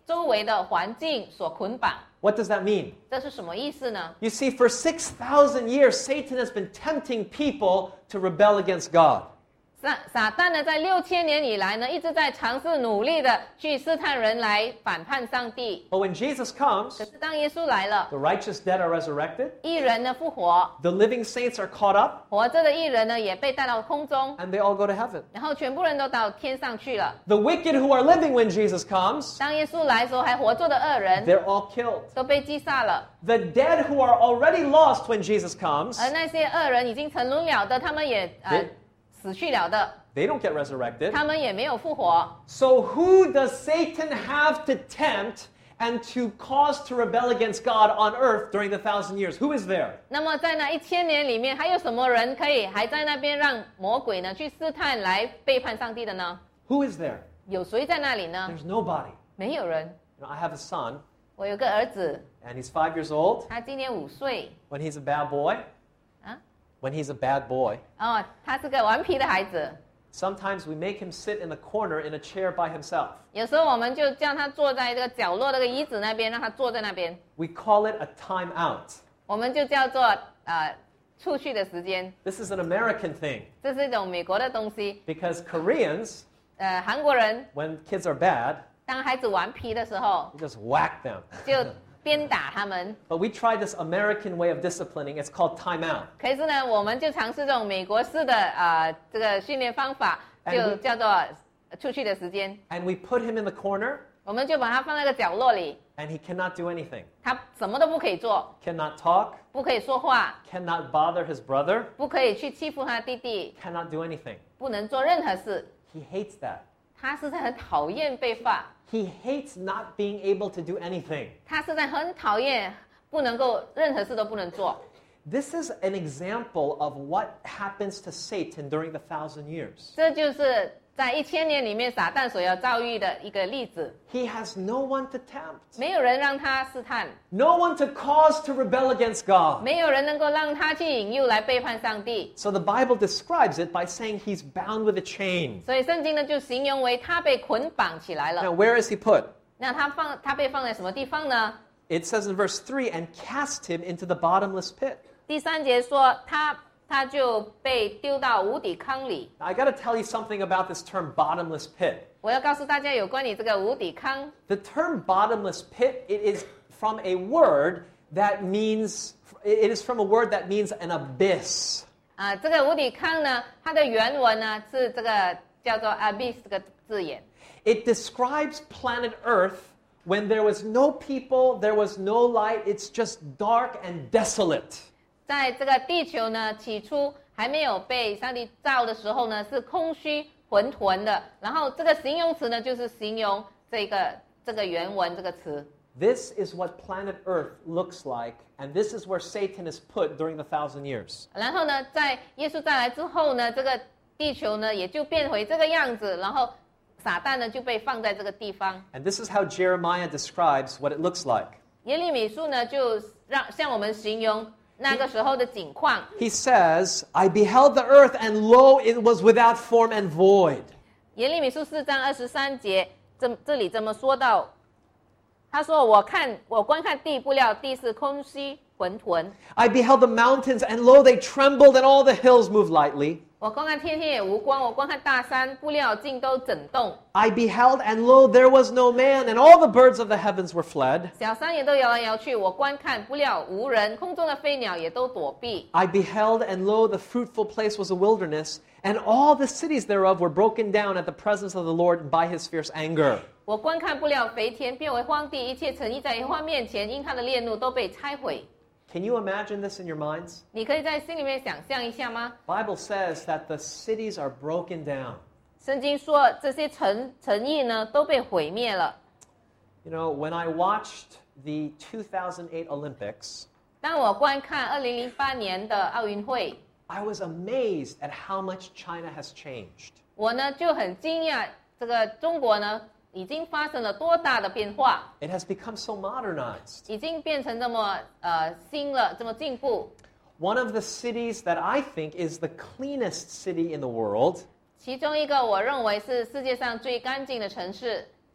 周围的环境所捆绑。 What does that mean? 这是什么意思呢？ You see, for six thousand years, Satan has been tempting people to rebel against God. 撒撒旦呢，在六千年以来呢，一直在尝试努力的去试探人来反叛上帝。 But when Jesus comes, 可是当耶稣来了， the righteous dead are resurrected, 义人呢复活， the living saints are caught up, 活着的义人呢也被带到空中， and they all go to heaven. 然后全部人都到天上去了。 The wicked who are living when Jesus comes, 当耶稣来的时候，还活着的恶人 they're all killed. 都被击杀了， The dead who are already lost when Jesus comes, 而那些恶人已经沉沦了的，他们也呃对死去了的， they don't get resurrected. 他们也没有复活。 So who does Satan have to tempt and to cause to rebel against God on earth during the thousand years? Who is there? 那么在那一千年里面，还有什么人可以还在那边让魔鬼呢去试探来背叛上帝的呢？ Who is there? 有谁在那里呢？ There's nobody. 没有人。 You know, I have a son, 我有个儿子， and he's five years old. 他今年五岁 When he's a bad boy, 啊， when he's a bad boy, 哦，他是个顽皮的孩子。 sometimes we make him sit in the corner in a chair by himself. 有时候我们就叫他坐在这个角落那个椅子那边，让他坐在那边， We call it a time out. 我们就叫做呃出去的时间。 This is an American thing 这是一种美国的东西。 because Koreans, 呃，韩国人 when kids are bad, 当孩子顽皮的时候， we just whack them. 就鞭打他们。 But we tried this American way of disciplining. It's called time out. 可是呢，我们就尝试这种美国式的呃这个训练方法， And 就 we- 叫做出去的时间。 And we put him in the corner, 我们就把他放在一个角落里， and he cannot do anything. 他什么都不可以做， Cannot talk, 不可以说话， cannot bother his brother, 不可以去欺负他弟弟， cannot do anything. 不能做任何事。 He hates that. 他是在很讨厌被罚， He hates not being able to do anything. 他是在很讨厌不能够任何事都不能做。 This is an example of what happens to Satan during the thousand years. 这就是在一千年里面撒旦所要遭遇的一个例子。 He has no one to tempt, 没有人让他试探， no one to cause to rebel against God. 没有人能够让他去引诱来背叛上帝。 So the Bible describes it by saying he's bound with a chain. 所以圣经呢就形容为他被捆绑起来 Now, 了。 where is he put? 那他放他被放在什么地方呢？ It says in verse three, and cast him into the bottomless pit. 第三节说他他就被丢到无底坑里。 Now, I got to tell you something about this term bottomless pit. 我要告诉大家有关于这个无底坑。 The term bottomless pit, it is from a word that means, it is from a word that means an abyss. 啊，这个无底坑呢，它的原文呢是这个叫做 abyss 这个字眼。 It describes planet Earth when there was no people, there was no light, it's just dark and desolate. 在这个地球呢，起初还没有被上帝造的时候呢，是空虚混沌的。然后这个形容词呢，就是形容这个这个原文这个词。 This is what planet Earth looks like, and this is where Satan is put during the thousand years. 然后呢，在耶稣再来之后呢，这个地球呢也就变回这个样子，然后撒旦呢就被放在这个地方。 And this is how Jeremiah describes what it looks like. 耶利米书呢就让向我们形容那个时候的景况。 He says, I beheld the earth, and lo, it was without form and void. 耶利米书四章二十三节，这这里这么说到，他说：“我看我观看地，不料地是空虚混沌。 I beheld the mountains, and lo, they trembled, and all the hills moved lightly. 我观看天天也无光，我观看大山，不料尽都震动。 I beheld, and lo, there was no man, and all the birds of the heavens were fled. 小山也都摇来摇去，我观看，不料无人，空中的飞鸟也都躲避。 I beheld, and lo, the fruitful place was a wilderness, and all the cities thereof were broken down at the presence of the Lord and by his fierce anger. 我观看，不料肥田变为荒地，一切城邑在耶和华面前，因他的烈怒都被拆毁。” Can you imagine this in your minds? 你可以在心里面想象一下吗？ Bible says that the cities are broken down. 圣经说这些城城邑呢都被毁灭了。 You know, when I watched the two thousand eight Olympics, 当我观看二零零八年的奥运会， I was amazed at how much China has changed. 我呢就很惊讶，这个中国呢已经发生了多大的变化， It has become so modernized. 已经变成这么呃新了，这么进步。 One of the cities that I think is the cleanest city in the world 其中一个我认为是世界上最干净的城市，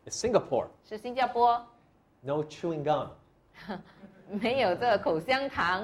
is Singapore. 是新加坡， No chewing gum. 没有这个口香糖。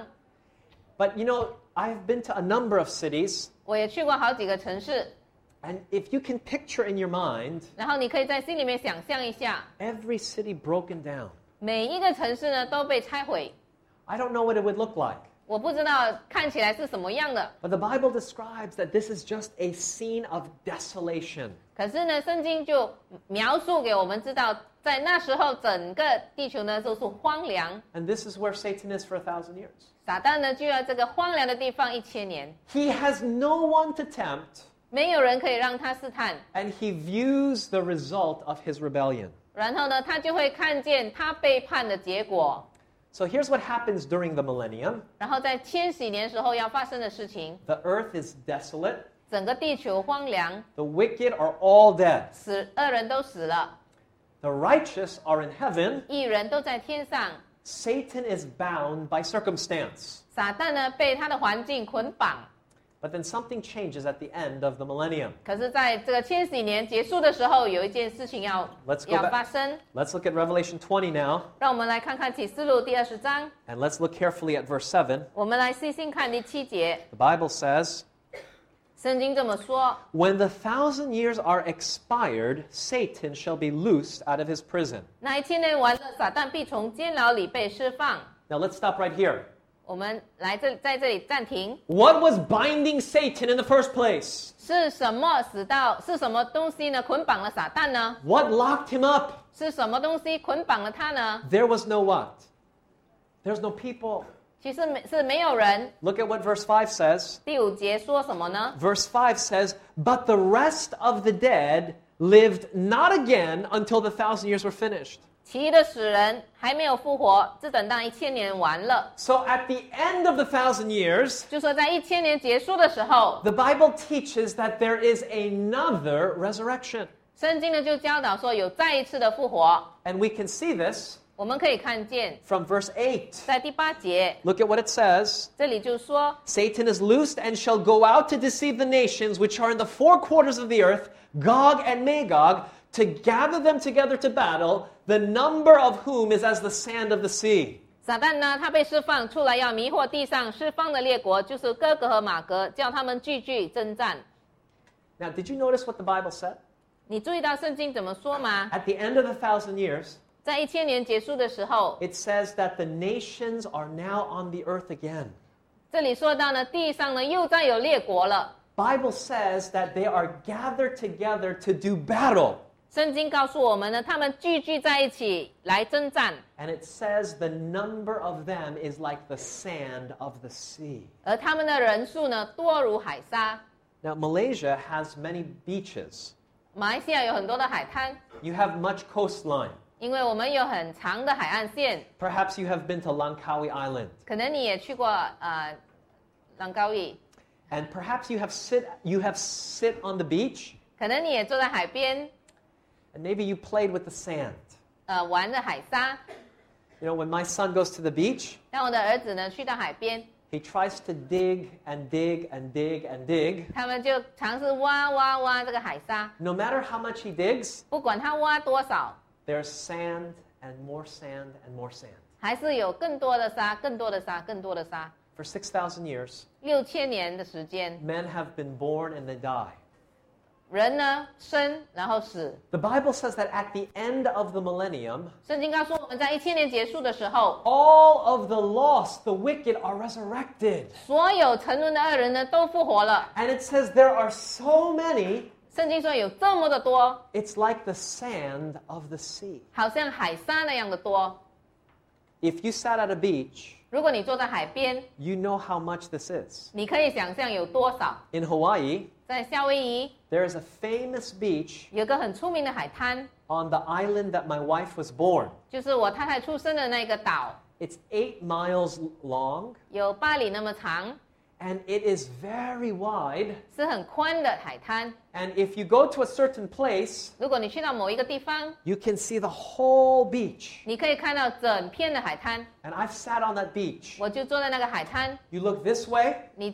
But you know, I've been to a number of cities, 我也去过好几个城市， and if you can picture in your mind, 然后你可以在心里面想象一下， every city broken down. 每一个城市呢都被拆毁。 I don't know what it would look like. 我不知道看起来是什么样的， But the Bible describes that this is just a scene of desolation. 可是呢，圣经就描述给我们知道，在那时候整个地球呢都是荒凉， And this is where Satan is for a thousand years. 撒旦呢就在这个荒凉的地方一千年， He has no one to tempt, 没有人可以让他试探， and he views the result of his rebellion. 然后呢，他就会看见他背叛的结果。 So here's what happens during the millennium. 然后在千禧年时候要发生的事情， The earth is desolate. 整个地球荒凉， The wicked are all dead. 死恶人都死了， The righteous are in heaven. 义人都在天上。 Satan is bound by circumstance. 撒旦呢被他的环境捆绑， But then something changes at the end of the millennium. 可是在这个千禧年结束的时候，有一件事情要 Let's go 要 back. 发生。 Let's look at Revelation twenty now, 让我们来看看启示录第二十章， and let's look carefully at verse seven. 我们来细心看第七节。 The Bible says, 圣经这么说： When the thousand years are expired, Satan shall be loosed out of his prison. 那一千年完了，撒旦必从监牢里被释放。 Now let's stop right here. 我们来这在这里暂停。 What was binding Satan in the first place? 是什么使到是什么东西呢？捆绑了撒旦呢？ What locked him up? 是什么东西捆绑了他呢？ There was no what? There's no people. 其实没是没有人。 Look at what verse five says. 第五节说什么呢？ Verse five says, But the rest of the dead lived not again until the thousand years were finished. 其余的死人还没有复活，只等到一千年完了。 So at the end of the thousand years, 就说在一千年结束的时候， the Bible teaches that there is another resurrection. 圣经呢就教导说有再一次的复活。 And we can see this 我们可以看见， from verse eight. 在第八节 Look at what it says. 这里就说， Satan is loosed and shall go out to deceive the nations which are in the four quarters of the earth, Gog and Magog, to gather them together to battle, the number of whom is as the sand of the sea. 撒旦呢，他被释放出来，要迷惑地上释放的列国，就是哥哥和马哥，叫他们聚聚征战。 Now, did you notice what the Bible said? 你注意到圣经怎么说吗？ At the end of the thousand years, 在一千年结束的时候， it says that the nations are now on the earth again. 这里说到呢，地上呢又再有列国了。 Bible says that they are gathered together to do battle. 圣经告诉我们呢，他们聚聚在一起来征战， And it says the number of them is like the sand of the sea. 而他们的人数呢多如海沙。 Now, Malaysia has many beaches. 马来西亚有很多的海滩， You have much coastline. 因为我们有很长的海岸线。 Perhaps you have been to Langkawi Island. 可能你也去过呃朗高屿， And perhaps you have sit you have sit on the beach 可能你也坐在海边， and maybe you played with the sand. 呃玩着海沙。 You know, when my son goes to the beach, 当我的儿子呢去到海边， he tries to dig and dig and dig and dig. 他们就尝试挖挖挖这个海沙， No matter how much he digs, 不管他挖多少， there's sand and more sand and more sand. 还是有更多的沙，更多的沙，更多的沙。 For six thousand years, 六千年的时间， men have been born and they die. 人呢生然后死。 The Bible says that at the end of the millennium, 圣经告诉我们在一千年结束的时候， all of the lost, the wicked, are resurrected. 所有沉沦的恶人呢都复活了。 And it says there are so many, 圣经说有这么的多， it's like the sand of the sea. 好像海沙那样的多。 If you sat at a beach, 如果你坐在海边， you know how much this is. 你可以想象有多少。 In Hawaii, 在夏威夷 there is a famous beach 有个很出名的海滩， on the island that my wife was born. 就是我太太出生的那个岛， It's eight miles long, 有八里那么长， and it is very wide. 是很宽的海滩。 And if you go to a certain place, 如果你去到某一个地方， you can see the whole beach. 你可以看到整片的海滩。 And I've sat on that beach. 我就坐在那个海滩， You look this way, 你从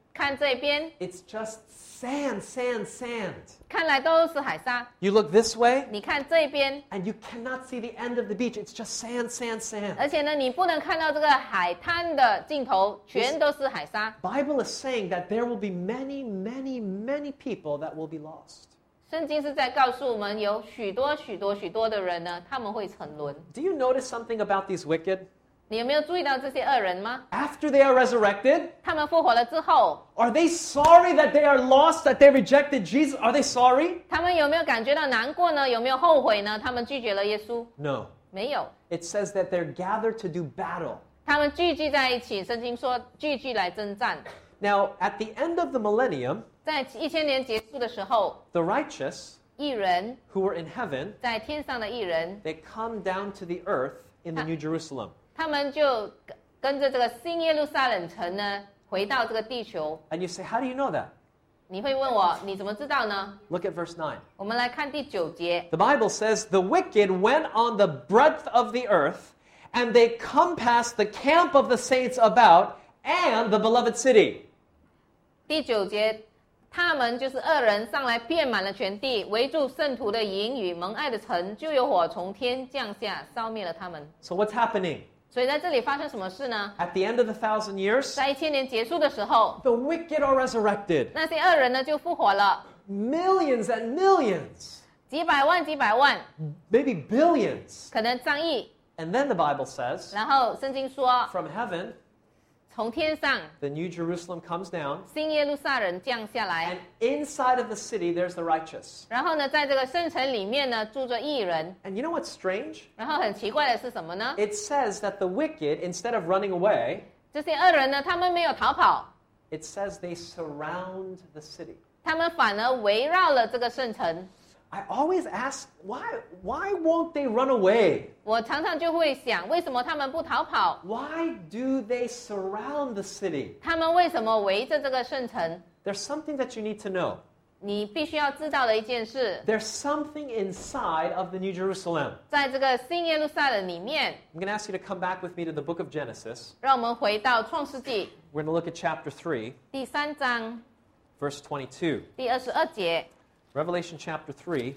看这边， it's just sand, sand, sand. 看来都是海沙。 You look this way, 你看这边， and you cannot see the end of the beach. It's just sand, sand, sand. 而且呢，你不能看到这个海滩的尽头，全都是海沙。 Bible is saying that there will be many, many, many people that will be lost. 圣经是在告诉我们，有许多许多许多的人呢，他们会沉沦。 Do you notice something about these wicked? 你有没有注意到这些恶人吗？ After they are resurrected, 他们复活了之后， are they sorry that they are lost, that they rejected Jesus? Are they sorry? 他们有没有感觉到难过呢？有没有后悔呢？他们拒绝了耶稣？ No. 没有， It says that they're gathered to do battle. 他们聚集在一起。圣经说，聚集来征战。 Now, at the end of the millennium, 在一千年结束的时候， the righteous 义人 who were in heaven, 在天上的义人， they come down to the earth in the New Jerusalem. 他们就跟跟着这个新耶路撒冷城呢，回到这个地球。 And you say, how do you know that? 你会问我，你怎么知道呢？ Look at verse nine. 我们来看第九节。 The Bible says, the wicked went on the breadth of the earth, and they compassed the camp of the saints about, and the beloved city. 第九节，他们就是恶人，上来遍满了全地，围住圣徒的营与蒙爱的城，就有火从天降下，烧灭了他们。 So what's happening? 所以在这里发生什么事呢？ At the end of the thousand years, 在一千年结束的时候， the wicked are resurrected. 那些恶人呢就复活了， Millions and millions, 几百万、几百万， maybe billions. 可能上亿。 And then the Bible says, 然后圣经说， from heaven, 从天上 the New Jerusalem comes down, 新耶路撒冷降下来 and，inside of the city, there's the righteous. 然后呢，在这个圣城里面呢住着义人。 And you know what's strange? 然后很奇怪的是什么呢？ It says that the wicked, instead of running away, 这些恶人呢，他们没有逃跑， it says they surround the city. 他们反而围绕了这个圣城。 I always ask, why, why won't they run away? 我常常就会想，为什么他们不逃跑？ Why do they surround the city? 他们为什么围着这个圣城？ There's something that you need to know. 你必须要知道的一件事， There's something inside of the New Jerusalem. 在这个新耶路撒冷里面， I'm going to ask you to come back with me to the book of Genesis. 让我们回到创世纪 We're going to look at chapter three, 第三章 verse twenty-two. 第二十二节。 Revelation chapter three.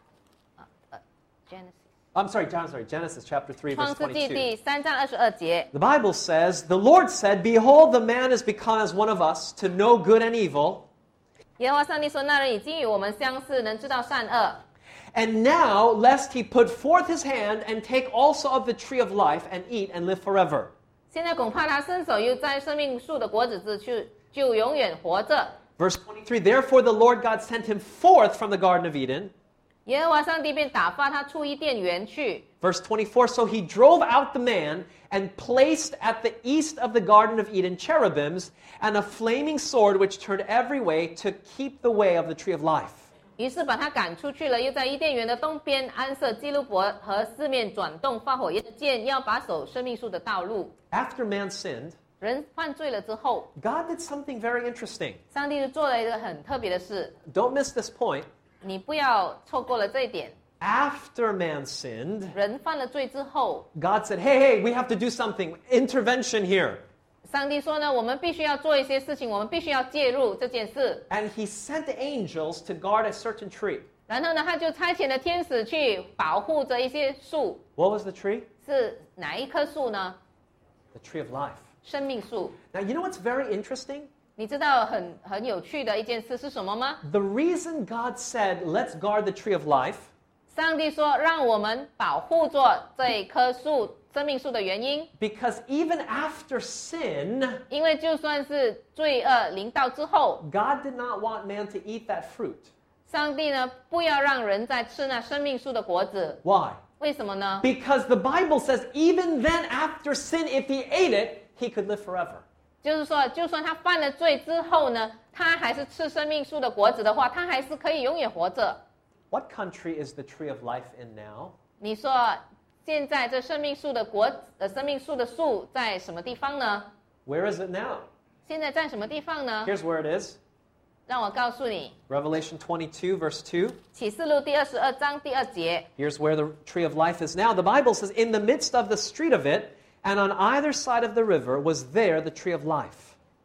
Genesis I'm sorry, John, sorry, Genesis chapter three, 创 verse 世纪 twenty-two. 第三章二十二节。 The Bible says, the Lord said, behold, the man is become as one of us to know good and evil. 耶和华上帝说：“那人已经与我们相似，能知道善恶。 And now, lest he put forth his hand and take also of the tree of life and eat and live forever. 现在恐怕他伸手又摘生命树的果子子去，就永远活着。” Verse twenty-three, therefore the Lord God sent him forth from the Garden of Eden. 耶和华上帝便打发他出伊甸园去。 Verse twenty-four, so he drove out the man and placed at the east of the Garden of Eden cherubims and a flaming sword which turned every way to keep the way of the tree of life. 于是把他赶出去了，又在伊甸园的东边安设基路伯和四面转动发火焰的剑，要把守生命树的道路。 After man sinned, 人犯罪了之后， God did something very interesting. 上帝就做了一个很特别的事， Don't miss this point. 你不要错过了这一点。 After man sinned, 人犯了罪之后， God said, hey, hey, we have to do something. Intervention here. 上帝说呢，我们必须要做一些事情，我们必须要介入这件事。 And he sent angels to guard a certain tree. 然后呢，他就差遣了天使去保护着一些树。 What was the tree? 是哪一棵树呢？ The tree of life. 生命树。 Now, you know what's very interesting? 你知道很很有趣的一件事是什么吗？ The reason God said, let's guard the tree of life, 上帝说让我们保护着这一棵树生命树的原因， because even after sin, 因为就算是罪恶临到之后， God did not want man to eat that fruit. 上帝呢不要让人再吃那生命树的果子。 Why? 为什么呢？ Because the Bible says even then after sin, if he ate it, he could live forever. 就是说，就算他犯了罪之后呢，他还是吃生命树的果子的话，他还是可以永远活着。 What country is the tree of life in now? 你说现在这生命树的果呃生命树的树在什么地方呢？ Where is it now? 现在在什么地方呢？ Here's where it is. 让我告诉你， Revelation twenty-two, verse two. 启示录第二十二章第二节。 Here's where the tree of life is now. The Bible says, in the midst of the street of it, and on either side of the river was there the tree of life.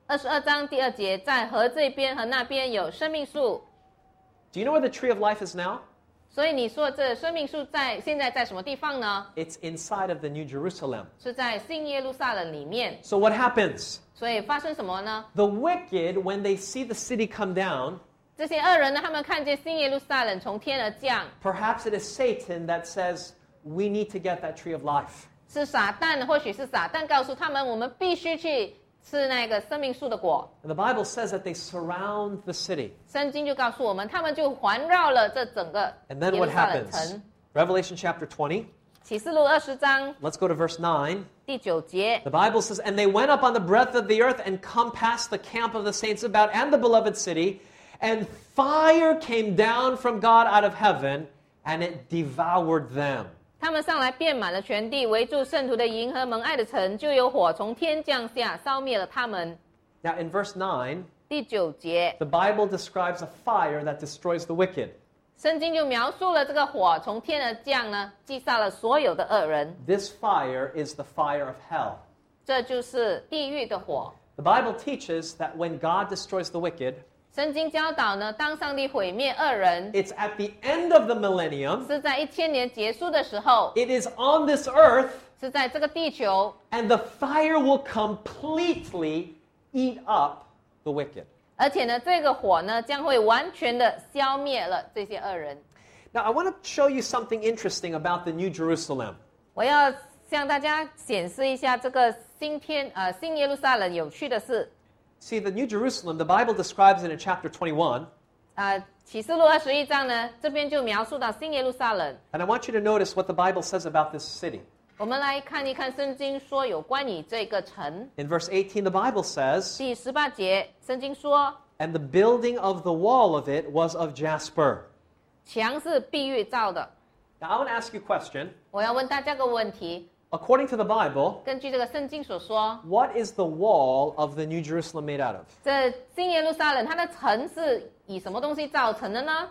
二十二章第二节，在河这边和那边有生命树。 Do you know where the tree of life is now? 所以你说这生命树在现在在什么地方呢？ It's inside of the New Jerusalem. 是在新耶路撒冷里面。 So what happens? 所以发生什么呢？ The wicked, when they see the city come down, 这些恶人呢，他们看见新耶路撒冷从天而降， perhaps it is Satan that says, we need to get that tree of life. 是撒旦，或许是撒旦告诉他们，我们必须去吃那个生命树的果。 And the Bible says that they surround the city. 圣经就告诉我们，他们就环绕了这整个 And then 耶 what 路撒冷 happens? 城。 Revelation chapter twenty. 启示录二十章 Let's go to verse nine. 第九节， The Bible says, and they went up on the breadth of the earth and compassed the camp of the saints about and the beloved city, and fire came down from God out of heaven, and it devoured them. 他们上来遍满了全地，围住圣徒的营和蒙爱的城，就有火从天降下，烧灭了他们。 Now in verse nine, 第九节， the Bible describes a fire that destroys the wicked. 圣经就描述了这个火从天而降呢，击杀了所有的恶人。 This fire is the fire of hell. 这就是地狱的火。 The Bible teaches that when God destroys the wicked, 圣经教导呢，当上帝毁灭恶人， it's at the end of the millennium, 是在一千年结束的时候， it is on this earth, 是在这个地球， and the fire will completely eat up the wicked. 而且呢，这个火呢将会完全的消灭了这些恶人。 Now, I want to show you something interesting about the New Jerusalem. 我要向大家显示一下这个新天呃新耶路撒冷有趣的是， See, the New Jerusalem, the Bible describes it in chapter twenty-one, 呃启示录二十一章呢，这边就描述到新耶路撒冷。 and I want you to notice what the Bible says about this city. 我们来看一看圣经说有关于这个城。 In verse eighteen, the Bible says, 第十八节，圣经说， and the building of the wall of it was of jasper. 墙是碧玉造的。 Now, I want to ask you a question. 我要问大家个问题， According to the Bible, 根据这个圣经所说， what is the wall of the New Jerusalem made out of? 这新耶路撒冷它的城是以什么东西造成的呢？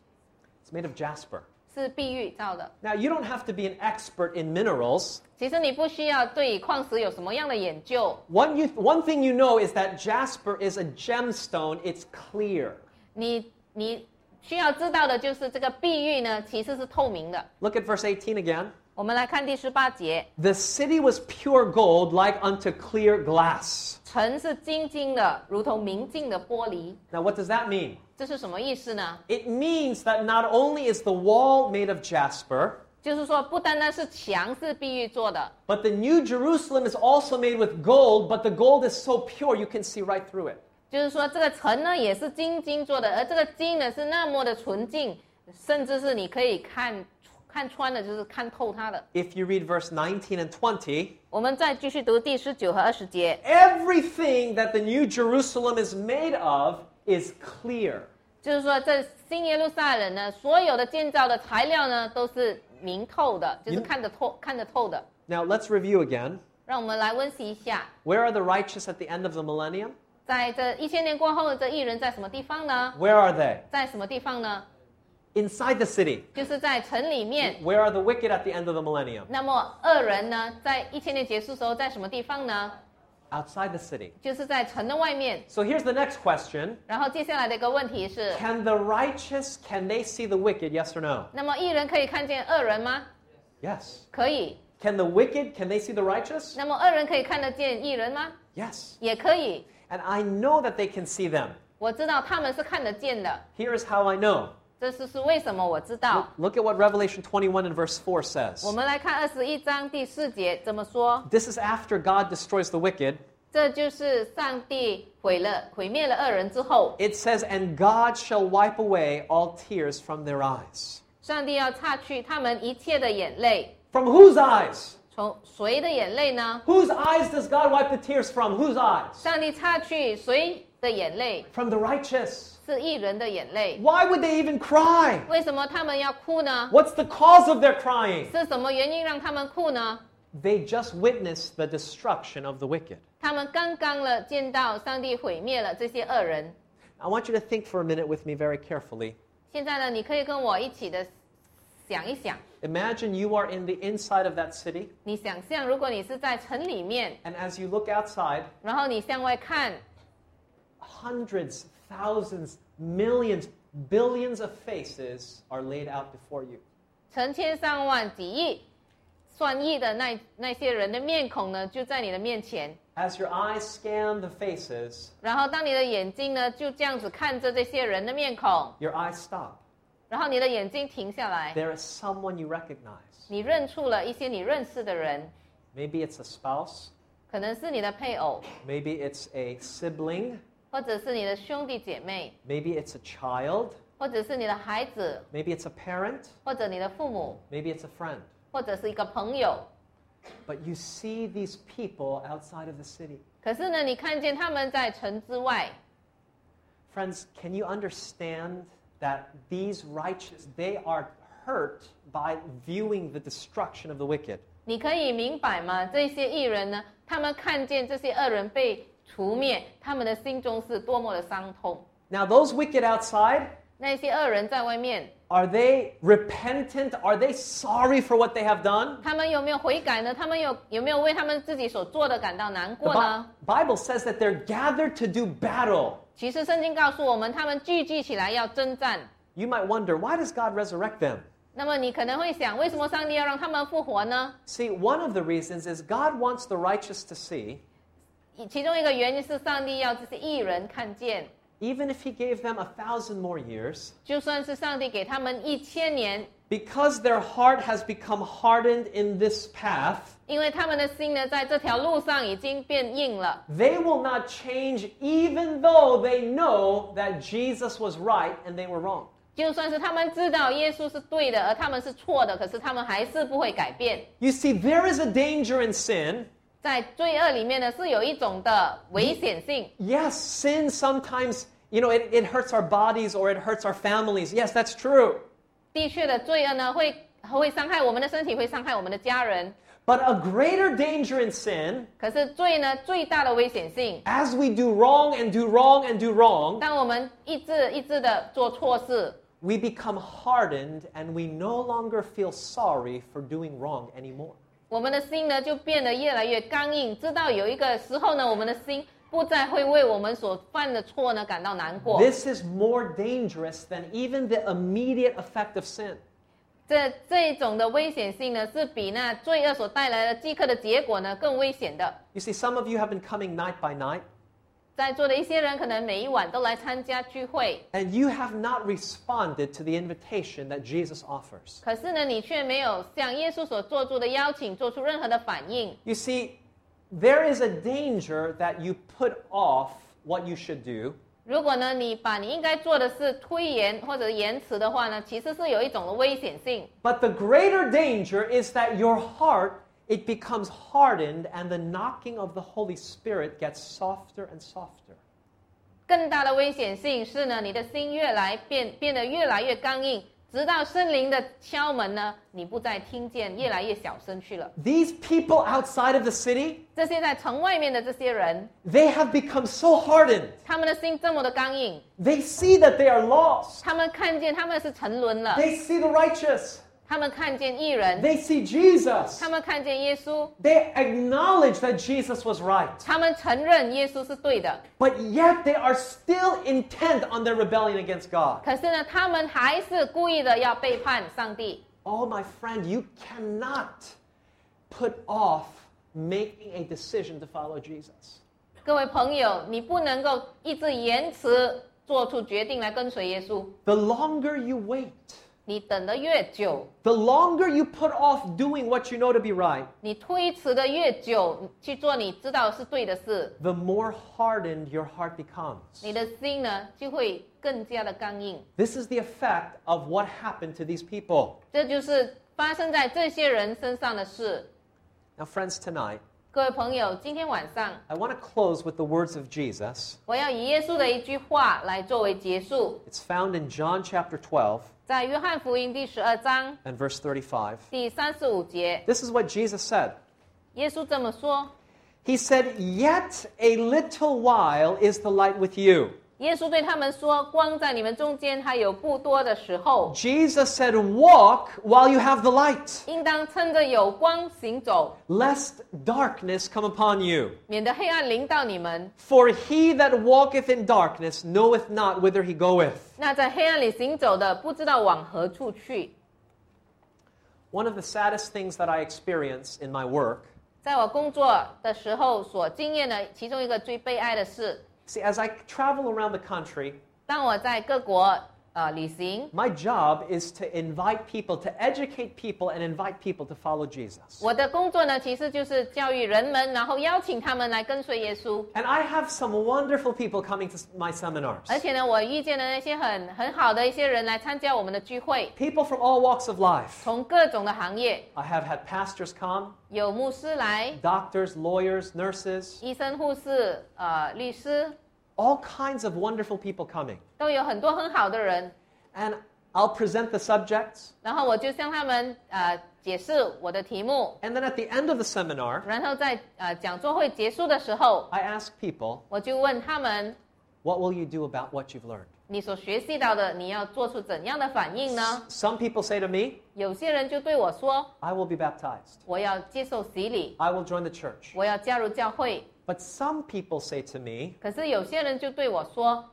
It's made of jasper. 是碧玉造的。 Now, you don't have to be an expert in minerals. 其实你不需要对矿石有什么样的研究， One, you, one thing you know is that jasper is a gemstone. It's clear. 你你需要知道的就是这个碧玉呢，其实是透明的。 Look at verse eighteen again. 我们来看第十八节， The city was pure gold like unto clear glass. 城是晶晶的，如同明镜的玻璃。 Now, what does that mean? 这是什么意思呢？ It means that not only is the wall made of jasper, 就是说，不单单是墙是碧玉做的， but the New Jerusalem is also made with gold, but the gold is so pure you can see right through it. 就是说这个城呢也是金金做的，而这个金呢是那么的纯净，甚至是你可以看看穿的，就是看透它的。 If you read verse nineteen and twenty, 我们再继续读第十九和二十节， everything that the New Jerusalem is made of is clear. 就是说这新耶路撒冷呢，所有的建造的材料呢都是明透的，就是看得透、看得透的。 Now, let's review again. 让我们来温习一下， Where are the righteous at the end of the millennium? 在这一千年过后，这艺人在什么地方呢？ Where are they? 在什么地方呢？ Inside the city. 就是在城里面。 Where are the wicked at the end of the millennium? 那么恶人呢，在一千年结束的时候，在什么地方呢？ Outside the city. 就是在城的外面。 So here's the next question. 然后接下来的一个问题是， Can the righteous, can they see the wicked? Yes or no? 那么艺人可以看见恶人吗？ Yes. 可以。 Can the wicked, can they see the righteous? 那么恶人可以看得见艺人吗？ Yes. 也可以。 And I know that they can see them. 我知道他们是看得见的， Here is how I know. 这是是为什么我知道。 Look at what Revelation twenty-one and verse four says. 我们来看二十一章第四节怎么说， This is after God destroys the wicked. 这就是上帝毁了毁灭了恶人之后， It says, and God shall wipe away all tears from their eyes. 上帝要擦去他们一切的眼泪。 From whose eyes? 从谁的眼泪呢？ Whose eyes does God wipe the tears from? Whose eyes? 上帝擦去谁的眼泪？ From the righteous. 是义人的眼泪。 Why would they even cry? 为什么他们要哭呢？ What's the cause of their crying? 是什么原因让他们哭呢？ They just witnessed the destruction of the wicked. 他们刚刚了见到上帝毁灭了这些恶人。 I want you to think for a minute with me very carefully. 现在呢，你可以跟我一起的想一想。 Imagine you are in the inside of that city, 你想象，如果你是在城里面， and as you look outside, 然后你向外看， hundreds, thousands, millions, billions of faces are laid out before you. 成千上万、几亿、算亿的那那些人的面孔呢，就在你的面前。 As your eyes scan the faces, 然后当你的眼睛呢，就这样子看着这些人的面孔， your eyes stop. 然后你的眼睛停下来， There is someone you recognize. 你认出了一些你认识的人， Maybe it's a spouse. 可能是你的配偶， Maybe it's a sibling. 或者是你的兄弟姐妹， Maybe it's a child. 或者是你的孩子， Maybe it's a parent. 或者你的父母， Maybe it's a friend. 或者是一个朋友。 But you see these people outside of the city. 可是呢，你看见他们在城之外。 Friends, can you understand that these righteous, they are hurt by viewing the destruction of the wicked? 你可以明白吗？这些义人呢，他们看见这些恶人被除灭，他们的心中是多么的伤痛。 Now, those wicked outside, 那些恶人在外面， are they repentant? Are they sorry for what they have done? 他们有没有悔改呢？他们有有没有为他们自己所做的感到难 The 过呢？ Bi- Bible says that they're gathered to do battle. 其实圣经告诉我们，他们聚集起来要征战。 You might wonder, why does God resurrect them? 那么你可能会想，为什么上帝要让他们复活呢？ See, one of the reasons is God wants the righteous to see, 其中一个原因是上帝要这些义人看见， even if He gave them a thousand more years, 就算是上帝给他们一千年， because their heart has become hardened in this path, 因为他们的心呢，在这条路上已经变硬了。 they will not change even though they know that Jesus was right and they were wrong. 就算是他们知道耶稣是对的，而他们是错的，可是他们还是不会改变。 You see, there is a danger in sin. 在罪恶里面呢，是有一种的危险性。 Yes, sin sometimes, you know, it, it hurts our bodies or it hurts our families. Yes, that's true. 的确的，罪恶呢会会伤害我们的身体，会伤害我们的家人。 But a greater danger in sin, 可是罪呢，最大的危险性， as we do wrong and do wrong and do wrong, 当我们一直一直的做错事， we become hardened and we no longer feel sorry for doing wrong anymore. 我们的心呢就变得越来越刚硬。知道有一个时候呢，我们的心不再会为我们所犯的错呢感到难过。 This is more dangerous than even the immediate effect of sin. 这这种的危险性呢，是比那罪恶所带来的即刻的结果呢更危险的。 You see, some of you have been coming night by night, 在座的一些人可能每一晚都来参加聚会， and you have not responded to the invitation that Jesus offers. 可是呢，你却没有向耶稣所做出的邀请做出任何的反应。 You see, there is a danger that you put off what you should do, 如果呢，你把你应该做的事推延或者延迟的话呢，其实是有一种的危险性。 but the greater danger is that your heart, it becomes hardened and the knocking of the Holy Spirit gets softer and softer. 更大的危险性是呢，你的心越来变变得越来越刚硬，直到圣灵的敲门呢，你不再听见，越来越小声去了。 These people outside of the city, 这些在城外面的这些人， they have become so hardened. 他们的心这么的刚硬， They see that they are lost. 他们看见他们是沉沦了， They see the righteous. 他们看见义人， They see Jesus. 他们看见耶稣， They acknowledge that Jesus was right. 他们承认耶稣是对的， But yet they are still intent on their rebellion against God. 可是呢，他们还是故意的要背叛上帝。 Oh, my friend, you cannot put off making a decision to follow Jesus. 各位朋友，你不能够一直延迟做出决定来跟随耶稣。 The longer you wait, 你等得越久， the longer you put off doing what you know to be right, 你推迟的越久，去做你知道是对的事， the more hardened your heart becomes. 你的心呢就会更加的刚硬。 This is the effect of what happened to these people. 这就是发生在这些人身上的事。 Now, friends, tonight, 各位朋友，今天晚上 I want to close with the words of Jesus. 我要以耶稣的一句话来作为结束， It's found in John chapter twelve 在约翰福音第十二章 and verse thirty-five. 第三十五节， This is what Jesus said. 耶稣这么说。 He said, "Yet a little while is the light with you. 耶稣对他们说：“光在你们中间还有不多的时候， Jesus said, walk while you have the light, 应当趁着有光行走， lest darkness come upon you. 免得黑暗临到你们。 For he that walketh in darkness knoweth not whither he goeth. 那在黑暗里行走的，不知道往何处去。” One of the saddest things that I experience in my work, 在我工作的时候所经验的其中一个最悲哀的事， see, as I travel around the country, 当我在各国呃旅行， my job is to invite people, to educate people and invite people to follow Jesus. 我的工作呢，其实就是教育人们，然后邀请他们来跟随耶稣。 And I have some wonderful people coming to my seminars. 而且呢，我遇见了那些很很好的一些人来参加我们的聚会， People from all walks of life. 从各种的行业， I have had pastors come, 有牧师来， doctors, lawyers, nurses, 医生、护士、呃律师， all kinds of wonderful people coming. 都有很多很好的人。 And I'll present the subjects. 然后我就向他们呃解释我的题目， And then at the end of the seminar, 然后在呃讲座会结束的时候， I ask people, 我就问他们。 what will you do about what you've learned? 你所学习到的，你要做出怎样的反应呢？ Some people say to me, 有些人就对我说 I will be baptized. 我要接受洗礼， I will join the church. 我要加入教会。 But some people say to me, 可是有些人就对我说，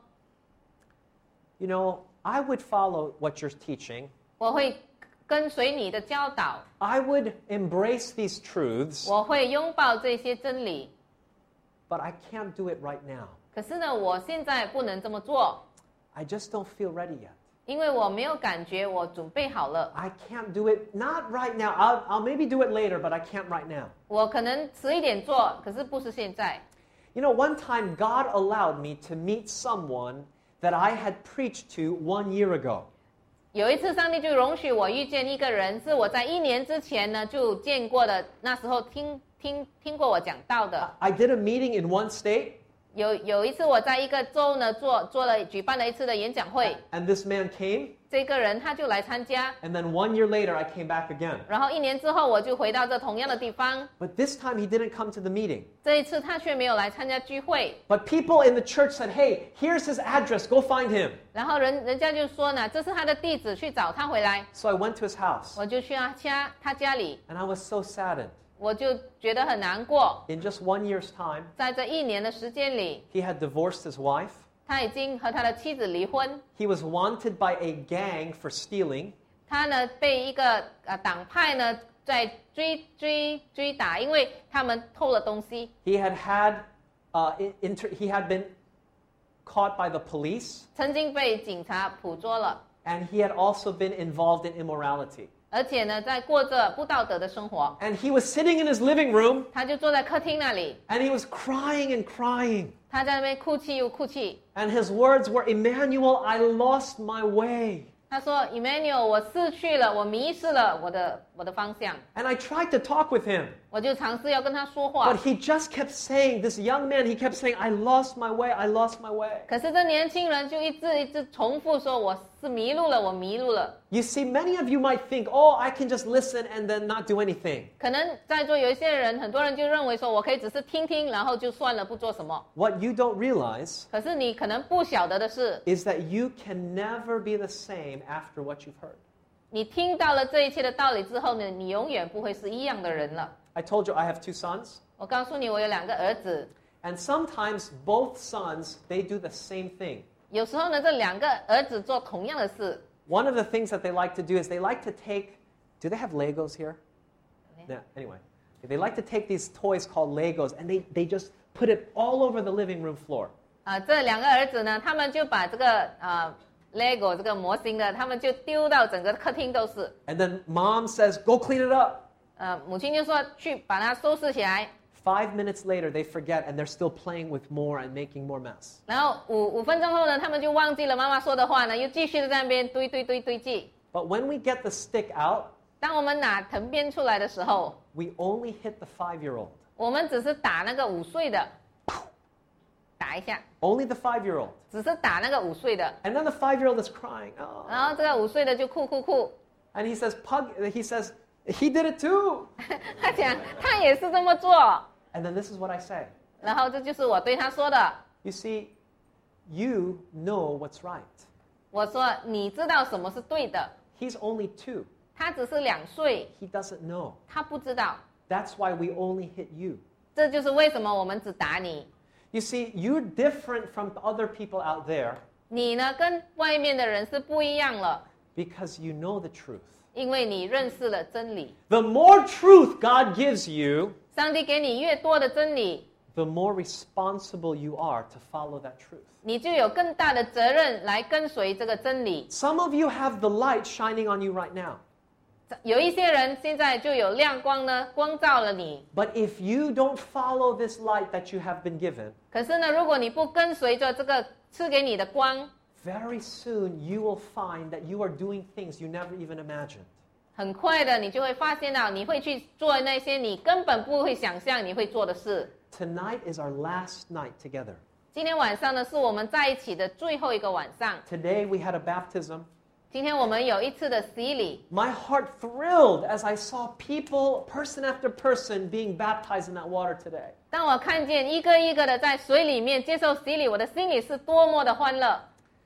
you know, I would follow what you're teaching. 我会跟随你的教导， I would embrace these truths, 我会拥抱这些真理。 but I can't do it right now. 可是呢，我现在不能这么做， I just don't feel ready yet. 因为我没有感觉我准备好了。 I can't do it, not right now. I'll, I'll maybe do it later, but I can't right now. 我可能迟一点做，可是不是现在。 You know, one time God allowed me to meet someone that I had preached to one year ago. 有一次，上帝就容许我遇见一个人，是我在一年之前呢就见过的，那时候听听听过我讲道的。 I did a meeting in one state, 有有一次我在一个州呢做做了举办了一次的演讲会， and this man came, 这个人他就来参加， and then one year later I came back again. 然后一年之后我就回到这同样的地方， But this time he didn't come to the meeting. 这一次他却没有来参加聚会， But people in the church said, hey, here's his address, go find him. 然后人人家就说呢，这是他的地址，去找他回来， So I went to his house, 我就去他家他家里， and I was so saddened. 我就觉得很难过， In just one year's time, 在这一年的时间里， he had divorced his wife. 他已经和他的妻子离婚， He was wanted by a gang for stealing. 他呢被一个呃党派呢在追追追打，因为他们偷了东西。 He had had, uh, in- inter- he had been caught by the police, 曾经被警察捕捉了， and he had also been involved in immorality. 而且呢，在过着不道德的生活。 And he was sitting in his living room, 他就坐在客厅那里， and he was crying and crying. 他在那边哭泣又哭泣。 And his words were, Emmanuel, I lost my way. 他说 ：“Emmanuel，我失去了，我迷失了我的我的方向。 And I tried to talk with him, ” 我就尝试要跟他说话 but，he just kept saying, this young man, he kept saying, I lost my way, I lost my way. 可是这年轻人就一直一直重复说：“我是迷路了，我迷路了。 You see, many of you might think, oh, I can just listen and then not do anything. ” 可能在座有一些人，很多人就认为说，我可以只是听听，然后就算了，不做什么。 What you don't realize 可是你可能不晓得的是， is that you can never be the same after what you've heard. 你听到了这一切的道理之后呢，你永远不会是一样的人了。 I told you I have two sons, 我告诉你，我有两个儿子， and sometimes both sons, they do the same thing. 有时候呢，这两个儿子做同样的事。 One of the things that they like to do is they like to take, do they have Legos here? Yeah, anyway, they like to take these toys called Legos and they, they just put it all over the living room floor. 啊、这两个儿子呢，他们就把这个啊、Lego 这个模型的，他们就丢到整个客厅都是。 And then mom says, go clean it up. 呃，母亲就说去把它收拾起来。 Five minutes later, they forget and they're still playing with more and making more mess. 然后五五分钟后呢，他们就忘记了妈妈说的话呢，又继续在那边堆堆堆堆积。 But when we get the stick out, 当我们拿藤鞭出来的时候， we only hit the five-year-old. 我们只是打那个五岁的，打一下， Only the five-year-old. 只是打那个五岁的。 And then the five-year-old is crying. Oh. 然后这个五岁的就哭哭哭， And he says, Pug, he says, he did it too. 他讲他也是这么做。 And then this is what I say. 然后这就是我对他说的。 You see, you know what's right. 我说你知道什么是对的。 He's only two. 他只是两岁， He doesn't know. 他不知道。 That's why we only hit you. 这就是为什么我们只打你。 You see, you're different from other people out there 你呢，跟外面的人是不一样了， because you know the truth. 因为你认识了真理。 The more truth God gives you, 上帝给你越多的真理， the more responsible you are to follow that truth. 你就有更大的责任来跟随这个真理。 Some of you have the light shining on you right now. 有一些人现在就有亮光呢，光照了你。 But if you don't follow this light that you have been given, 可是呢，如果你不跟随着这个赐给你的光， very soon you will find that you are doing things you never even imagined. 很快的你就会发现到，你会去做那些你根本不会想象你会做的事。 Tonight is our last night together. 今天晚上呢，是我们在一起的最后一个晚上。 Today we had a baptism. 今天我们有一次的洗礼， My heart thrilled as I saw people, person after person, being baptized in that water today. 当我看见一个一个的在水里面接受洗礼，我的心里是多么的欢乐。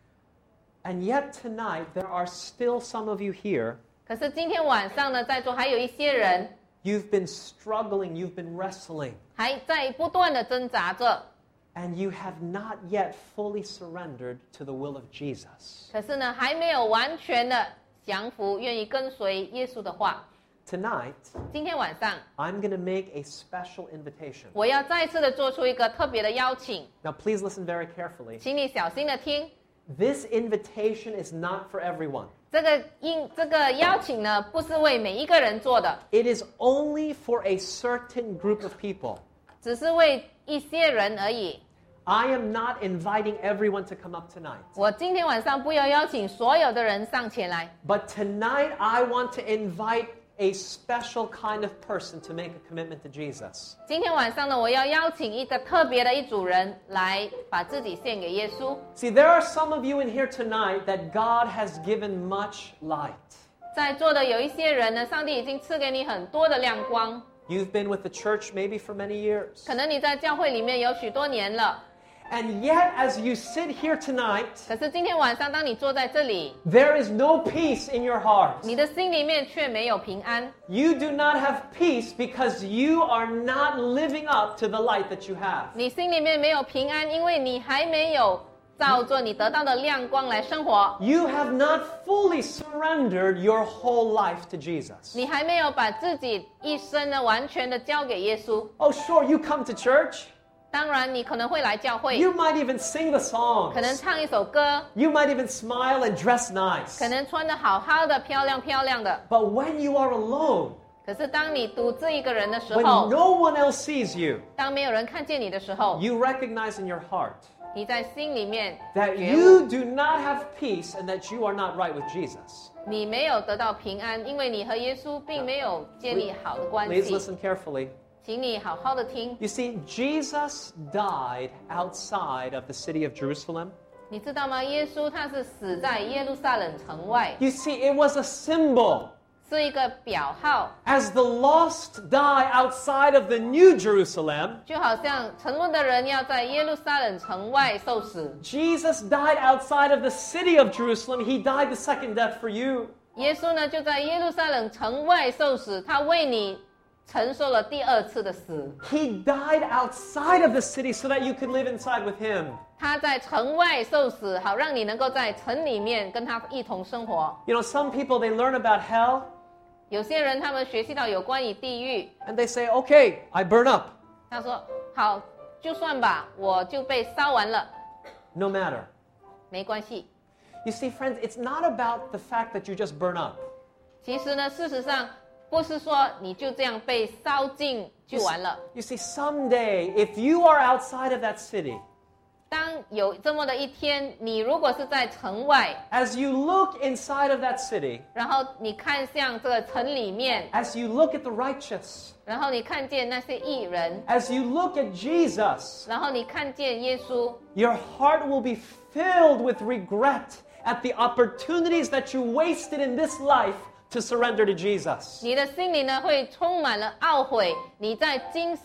And yet tonight, there are still some of you here. 可是今天晚上呢，在座还有一些人 You've been struggling, you've been wrestling, 还在不断的挣扎着， and you have not yet fully surrendered to the will of Jesus. 可是呢，还没有完全的降服，愿意跟随耶稣的话。 Tonight, 今天晚上， I'm going to make a special invitation. 我要再次的做出一个特别的邀请， Now, please listen very carefully. 请你小心的听。 This invitation is not for everyone. 这个应这个邀请呢，不是为每一个人做的， It is only for a certain group of people. 只是为一些人而已。 I am not inviting everyone to come up tonight. 我今天晚上不要邀请所有的人上前来， But tonight, I want to invite a special kind of person to make a commitment to Jesus. 今天晚上呢，我要邀请一个特别的一组人来把自己献给耶稣。 See, there are some of you in here tonight that God has given much light. 在座的有一些人呢，上帝已经赐给你很多的亮光， You've been with the church maybe for many years. 可能你在教会里面有许多年了， And yet, as you sit here tonight, 可是今天晚上当你坐在这里， there is no peace in your heart. 你的心里面却没有平安。 You do not have peace because you are not living up to the light that you have. 你心里面没有平安，因为你还没有照着你得到的亮光来生活， You have not fully surrendered your whole life to Jesus. 你还没有把自己一生呢完全的交给耶稣。 Oh, sure, you come to church. 当然，你可能会来教会， You might even sing the 可能 songs. 唱一首歌， You might even smile and dress nice. 可能穿得好好的、漂亮漂亮的。 But when you are alone, 可是当你独自一个人的时 when 候， no one else sees you, 当没有人看见你的时候， you recognize in your heart 你在心里面 that 觉悟， you do not have peace and that you are not right with Jesus. 你没有得到平安，因为你和耶稣并没有建立好的关 Please 系。 listen carefully. 请你好好的听。 You see, Jesus died outside of the city of Jerusalem. 你知道吗？耶稣他是死在耶路撒冷城外， You see, it was a symbol. 是一个表号， As the lost die outside of the New Jerusalem, 就好像沉沦的人要在耶路撒冷城外受死。 Jesus died outside of the city of Jerusalem. He died the second death for you. 耶稣呢就在耶路撒冷城外受死，他为你承受了第二次的死。 He died outside of the city so that you could live inside with him. 他在城外受死，好让你能够在城里面跟他一同生活。 You know, some people, they learn about hell 有些人他们学习到有关于地狱， and they say, okay, I burn up. 他说好，就算吧，我就被烧完了， No matter. 没关系。 You see, friends, it's not about the fact that you just burn up. 其实呢，事实上不是说你就这样被烧尽就完了。 You see, someday, if you are outside of that city, 当有这么的一天，你如果是在城外， as you look inside of that city, 然后你看向这个城里面， as you look at the righteous, 然后你看见那些义人， as you look at Jesus, 然后你看见耶稣， your heart will be filled with regret at the opportunities that you wasted in this life to surrender to Jesus. 你的心里呢会充满了懊悔，你在今生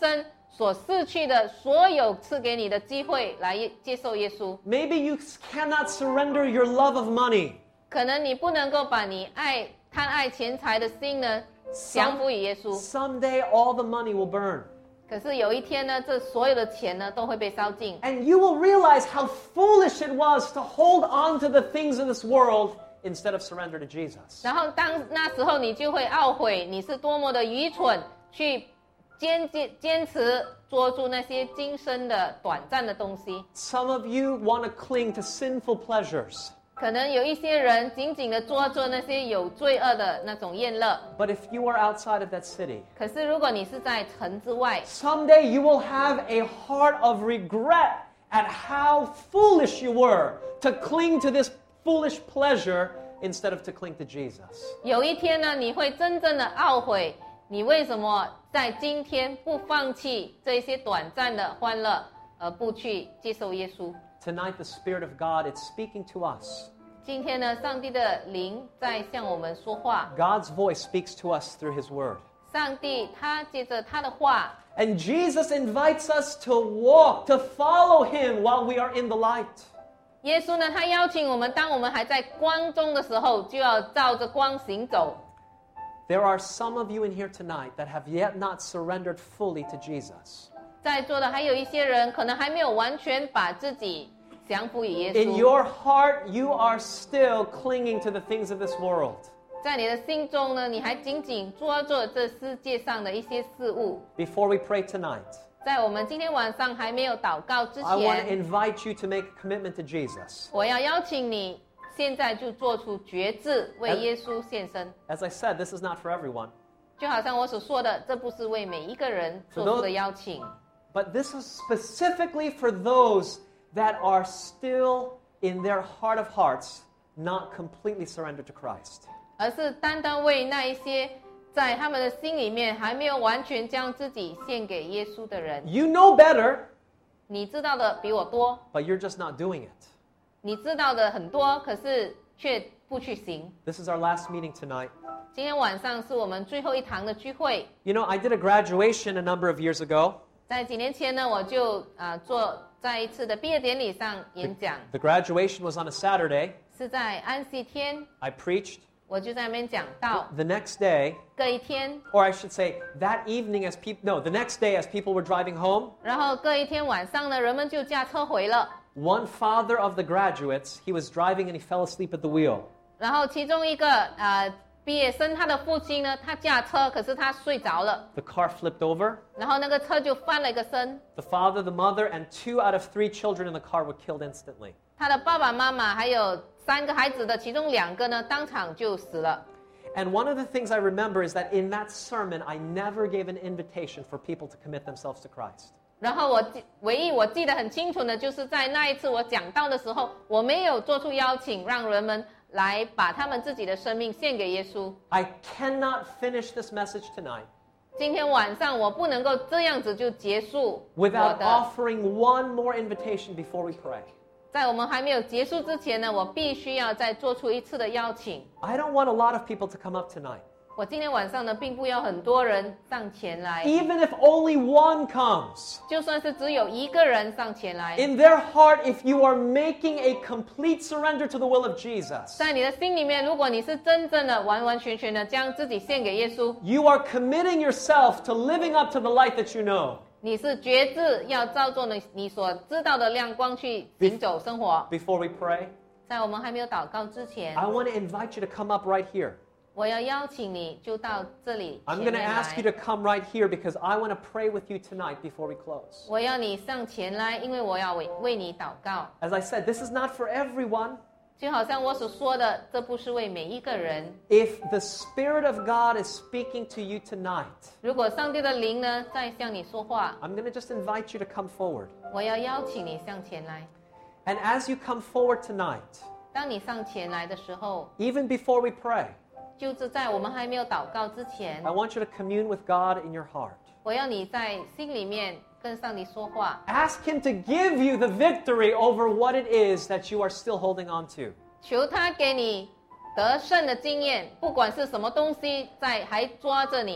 所失去的所有赐给你的机会来接受耶稣。 Maybe you cannot surrender your love of money. 可能你不能够把你爱贪爱钱财的心呢降服于耶稣。 Someday all the money will burn. 可是有一天呢，这所有的钱呢都会被烧尽。 And you will realize how foolish it was to hold on to the things of this world instead of surrender to Jesus. 然后当那时候你就会懊悔，你是多么的愚蠢，去坚坚坚持捉住那些今生的短暂的东西。 Some of you want to cling to sinful pleasures. 可能有一些人紧紧的捉住那些有罪恶的那种宴乐。 But if you are outside of that city, 可是如果你是在城之外， someday you will have a heart of regret at how foolish you were to cling to this foolish pleasure instead of to cling to Jesus. 有一天呢，你会真正的懊悔，你为什么在今天不放弃这些短暂的欢乐，而不去接受耶稣？ Tonight, the Spirit of God is speaking to us. 今天呢，上帝的灵在向我们说话。 God's voice speaks to us through His Word. 上帝他借着他的话， And Jesus invites us to walk, to follow Him while we are in the light. 耶稣呢，他邀请我们，当我们还在光中的时候，就要照着光行走。 There are some of you in here tonight that have yet not surrendered fully to Jesus. 在座的还有一些人，可能还没有完全把自己降服于耶 In 稣。 your heart, you are still clinging to the things of this world. 在你的心中呢，你还紧紧捉住这世界上的一些事物。 Before we pray tonight, 在我们今天晚上还没有祷告之 I want to 前， invite you to make a commitment to Jesus. 我要邀请你，现在就做出决志，为耶稣献身。 As I said, this is not for everyone, 就好像我所说的，这不是为每一个人做出的邀请， but this is specifically for those that are still in their heart of hearts not completely surrendered to Christ. 而是单单为那一些在他们的心里面还没有完全将自己献给耶稣的人。 You know better, 你知道的比我多， but you're just not doing it. 你知道的很多，可是却不去行。 This is our last meeting tonight. 今天晚上是我们最后一堂的聚会。 You know, I did a graduation a number of years ago. 在几年前呢，我就啊、呃、做在一次的毕业典礼上演讲， The graduation was on a Saturday. 是在安息天， I preached. 我就在那边讲道。 The next day, 隔一天， or I should say that evening as people, no, the next day as people were driving home, 然后隔一天晚上呢，人们就驾车回了。 one father of the graduates, he was driving and he fell asleep at the wheel. 然后其中一个呃毕业生，他的父亲呢，他驾车，可是他睡着了， The car flipped over. 然后那个车就翻了一个身。 The father, the mother, and two out of three children in the car were killed instantly. 他的爸爸妈妈还有三个孩子的其中两个呢，当场就死了。 And one of the things I remember is that in that sermon, I never gave an invitation for people to commit themselves to Christ. 然后我记唯一我记得很清楚的，就是在那一次我讲道的时候，我没有做出邀请，让人们来把他们自己的生命献给耶稣。 I cannot finish this message tonight 今天晚上我不能够这样子就结束我 without 的。 offering one more invitation before we pray. 在我们还没有结束之前呢，我必须要再做出一次的邀请。 I don't want a lot of people to come up tonight. 我今天晚上呢，并不要很多人上前来， Even if only one comes, 就算是只有一个人上前来， in their heart, if you are making a complete surrender to the will of Jesus, 在你的心里面，如果你是真正的完完全全的将自己献给耶稣， you are committing yourself to living up to the light that you know. 你是决志要照着你你所知道的亮光去行走生活。 Before we pray, 在我们还没有祷告之前， I want to invite you to come up right here. 我要邀請你就到這裡 I'm 前 going to 面 ask you 來。 to come right here because I want to pray with you tonight before we close. 我要你上前來，因為我要為為你禱告。 As I said, this is not for everyone. 就好像我所說的，這不是為每一個人。 If the Spirit of God is speaking to you tonight, 如果上帝的靈呢在向你說話， I'm going to just invite you to come forward. 我要邀請你上前來。 And as you come forward tonight, 當你上前來的時候， even before we pray, 就是在我們還沒有禱告之前 I，want you to commune with God in your heart. 我要你在心裡面跟上帝說話， Ask Him to give you the victory over what it is that you are still holding on to. 求他給你得勝的經驗，不管是什麼東西在還抓着你。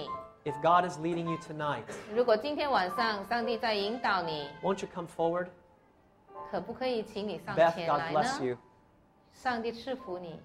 If God is leading you tonight, 如果今天晚上上帝在引导你， won't you come forward? 可不可以请你上 Beth, 前 God 来 bless 呢？ you. 上帝赐福你。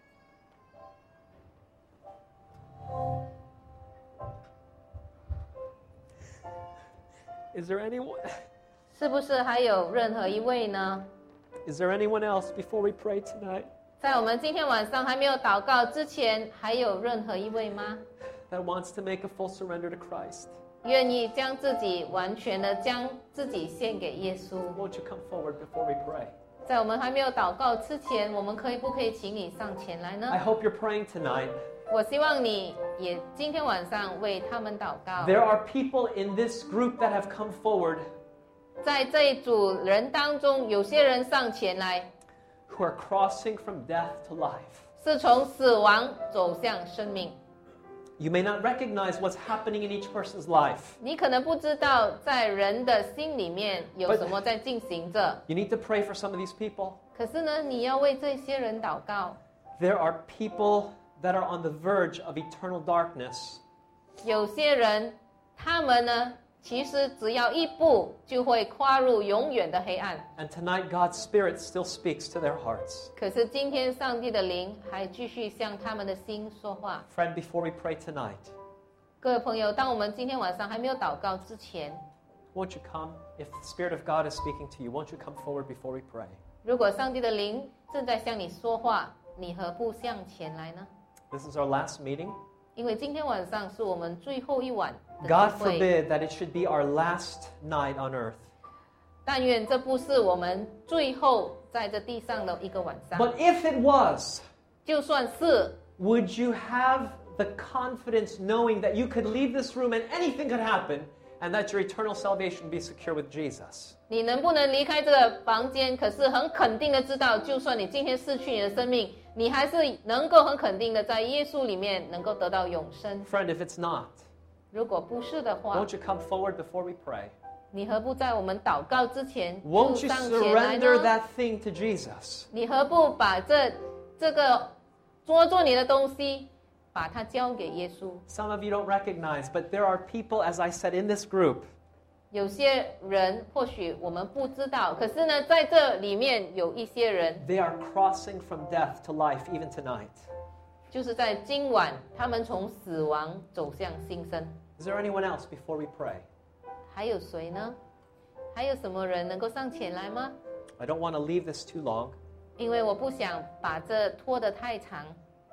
Is there anyone? 是不是还有任何一位呢？ Is there anyone else before we pray tonight 在我们今天晚上还没有祷告之前，还有任何一位吗？ that wants to make a full surrender to Christ? 愿意将自己完全的将自己献给耶稣？ Won't you come forward before we pray? 在我们还没有祷告之前，我们可以不可以请你上前来呢 I？ hope you're praying tonight. 我希望你也今天晚上为他们祷告。 There are people in this group that have come forward 在这一组人当中，有些人上前来， who are crossing from death to life. 是从死亡走向生命。 You may not recognize what's happening in each person's life. 你可能不知道，在人的心里面有什么在进行着。 You need to pray for some of these people. 可是呢，你要为这些人祷告。 There are people that are on the verge of eternal darkness. 有些人，他们呢，其实只要一步就会跨入永远的黑暗。 And tonight, God's Spirit still speaks to their hearts. 可是今天，上帝的灵还继续向他们的心说话。 Friend, before we pray tonight, 各位朋友，当我们今天晚上还没有祷告之前， won't you come? If the Spirit of God is speaking to you, won't you come forward before we pray? 如果上帝的灵正在向你说话，你何不向前来呢？ This is our last meeting. 因为今天晚上是我们最后一晚的 God 聚会。 forbid that it should be our last night on earth. 但愿这不是我们最后在这地上的一个晚上。 But if it was, 就算是， would you have the confidence knowing that you could leave this room and anything could happen and that your eternal salvation be secure with Jesus? 你能不能离开这个房间？可是很肯定的知道，就算你今天失去你的生命，你还是能够很肯定的在耶稣里面能够得到永生。 Friend, if it's not, 如果不是的话， won't you come forward before we pray? 你何不在我们祷告之前就 Won't you 上前来 surrender 呢？ that thing to Jesus? 你何不把这这个捉住你的东西，把它交给耶稣？ Some of you don't recognize, but there are people, as I said, in this group 有些人或许我们不知道，可是呢，在这里面有一些人， they are crossing from death to life even tonight. 就是在今晚，他们从死亡走向新生。 Is there anyone else before we pray? 还有谁呢？还有什么人能够上前来吗？ I don't want to leave this too long. 因为我不想把这拖得太长。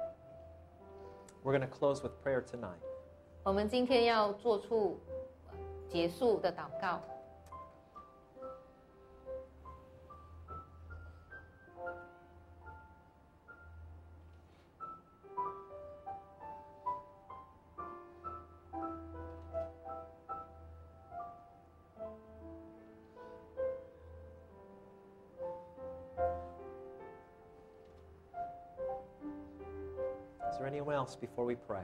We're going to close with prayer tonight. 我们今天要做出结束的祷告。 Is there anyone else before we pray?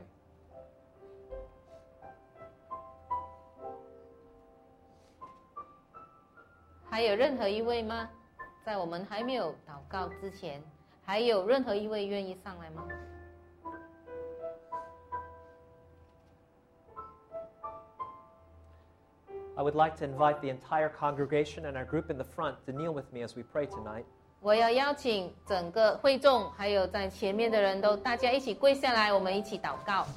还有任何一位吗？在我们还没有祷告之前，还有任何一位愿意上来吗？ I would like to invite the entire congregation and our group in the front to kneel with me as we pray tonight. 我要邀请整个会众，还有在前面的人都，大家一起跪下来，我们一起祷告。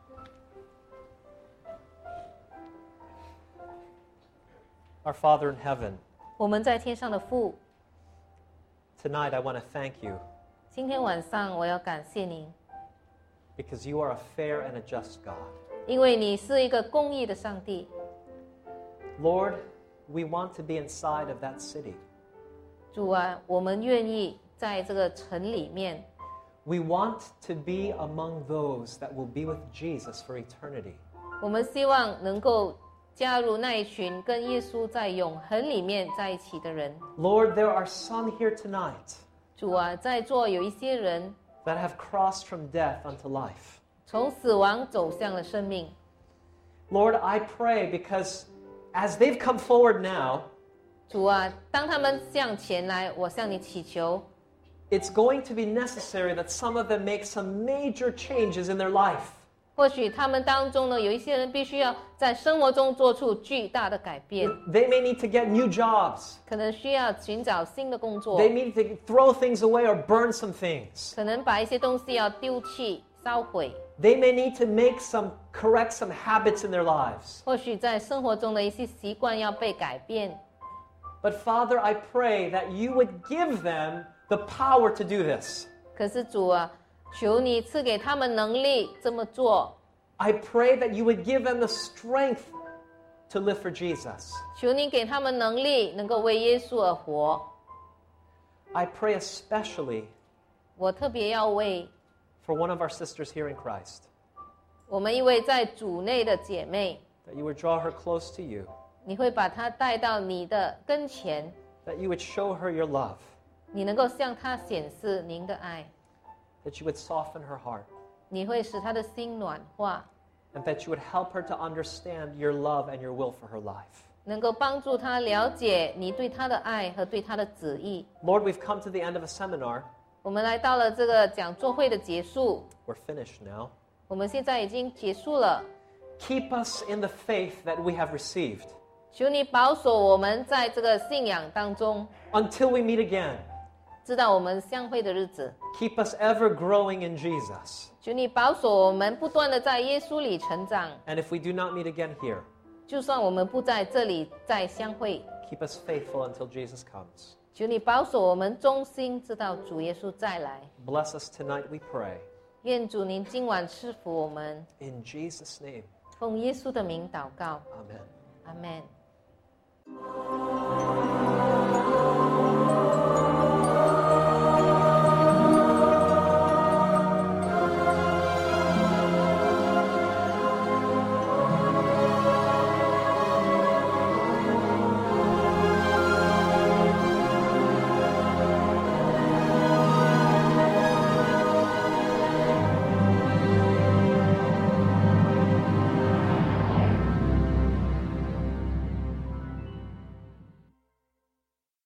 Our Father in heaven, 我们在天上的父， tonight I want to thank you 今天晚上我要感谢您， because you are a fair and a just God. 因为你是一个公义的上帝。 Lord, we want to be inside of that city. 主啊，我们愿意在这个城里面， We want to be among those that will be with Jesus for eternity. 我们希望能够加入那一群跟耶稣在永恒里面在一起的人。 Lord, there are some here tonight 主啊，在座有一些人 that have crossed from death unto life. 从死亡走向了生命。 Lord, I pray because as they've come forward now, 主啊，当他们向前来，我向你祈求， it's going to be necessary that some of them make some major changes in their life. 或许他们当中呢，有一些人必须要在生活中做出巨大的改变， They may need to get new jobs. 可能需要寻找新的工作， They need to throw things away or burn some things. 可能把一些东西要丢弃、烧毁， They may need to make some, correct some habits in their lives. 或许在生活中的一些习惯要被改变。 But Father, I pray that you would give them the power to do this. 可是主啊，求你赐给他们能力这么做。 I pray that you would give them the strength to live for Jesus. 求你给他们能力，能够为耶稣而活。 I pray especially 我特别要为 for one of our sisters here in Christ, 我们一位在主内的姐妹， that you would draw her close to you, 你会把她带到你的跟前， that you would show her your love, 你能够向她显示您的爱， that you would soften her heart, 你会使她的心暖化， and that you would help her to understand your love and your will for her life. 能够帮助她了解你对她的爱和对她的旨意。 Lord, we've come to the end of a seminar. 我们来到了这个讲座会的结束， We're finished now. 我们现在已经结束了。 Keep us in the faith that we have received 求你保守我们在这个信仰当中， until we meet again. 直到我们相会的日子。 Keep us ever growing in Jesus. 求你保守我们不断的在耶稣里成长， And if we do not meet again here, 就算我们不在这里再相会， keep us faithful until Jesus comes. 求你保守我们忠心，直到主耶稣再来。 Bless us tonight, we pray. 愿主您今晚赐福我们， In Jesus' name, 奉耶稣的名祷告， amen. 阿门。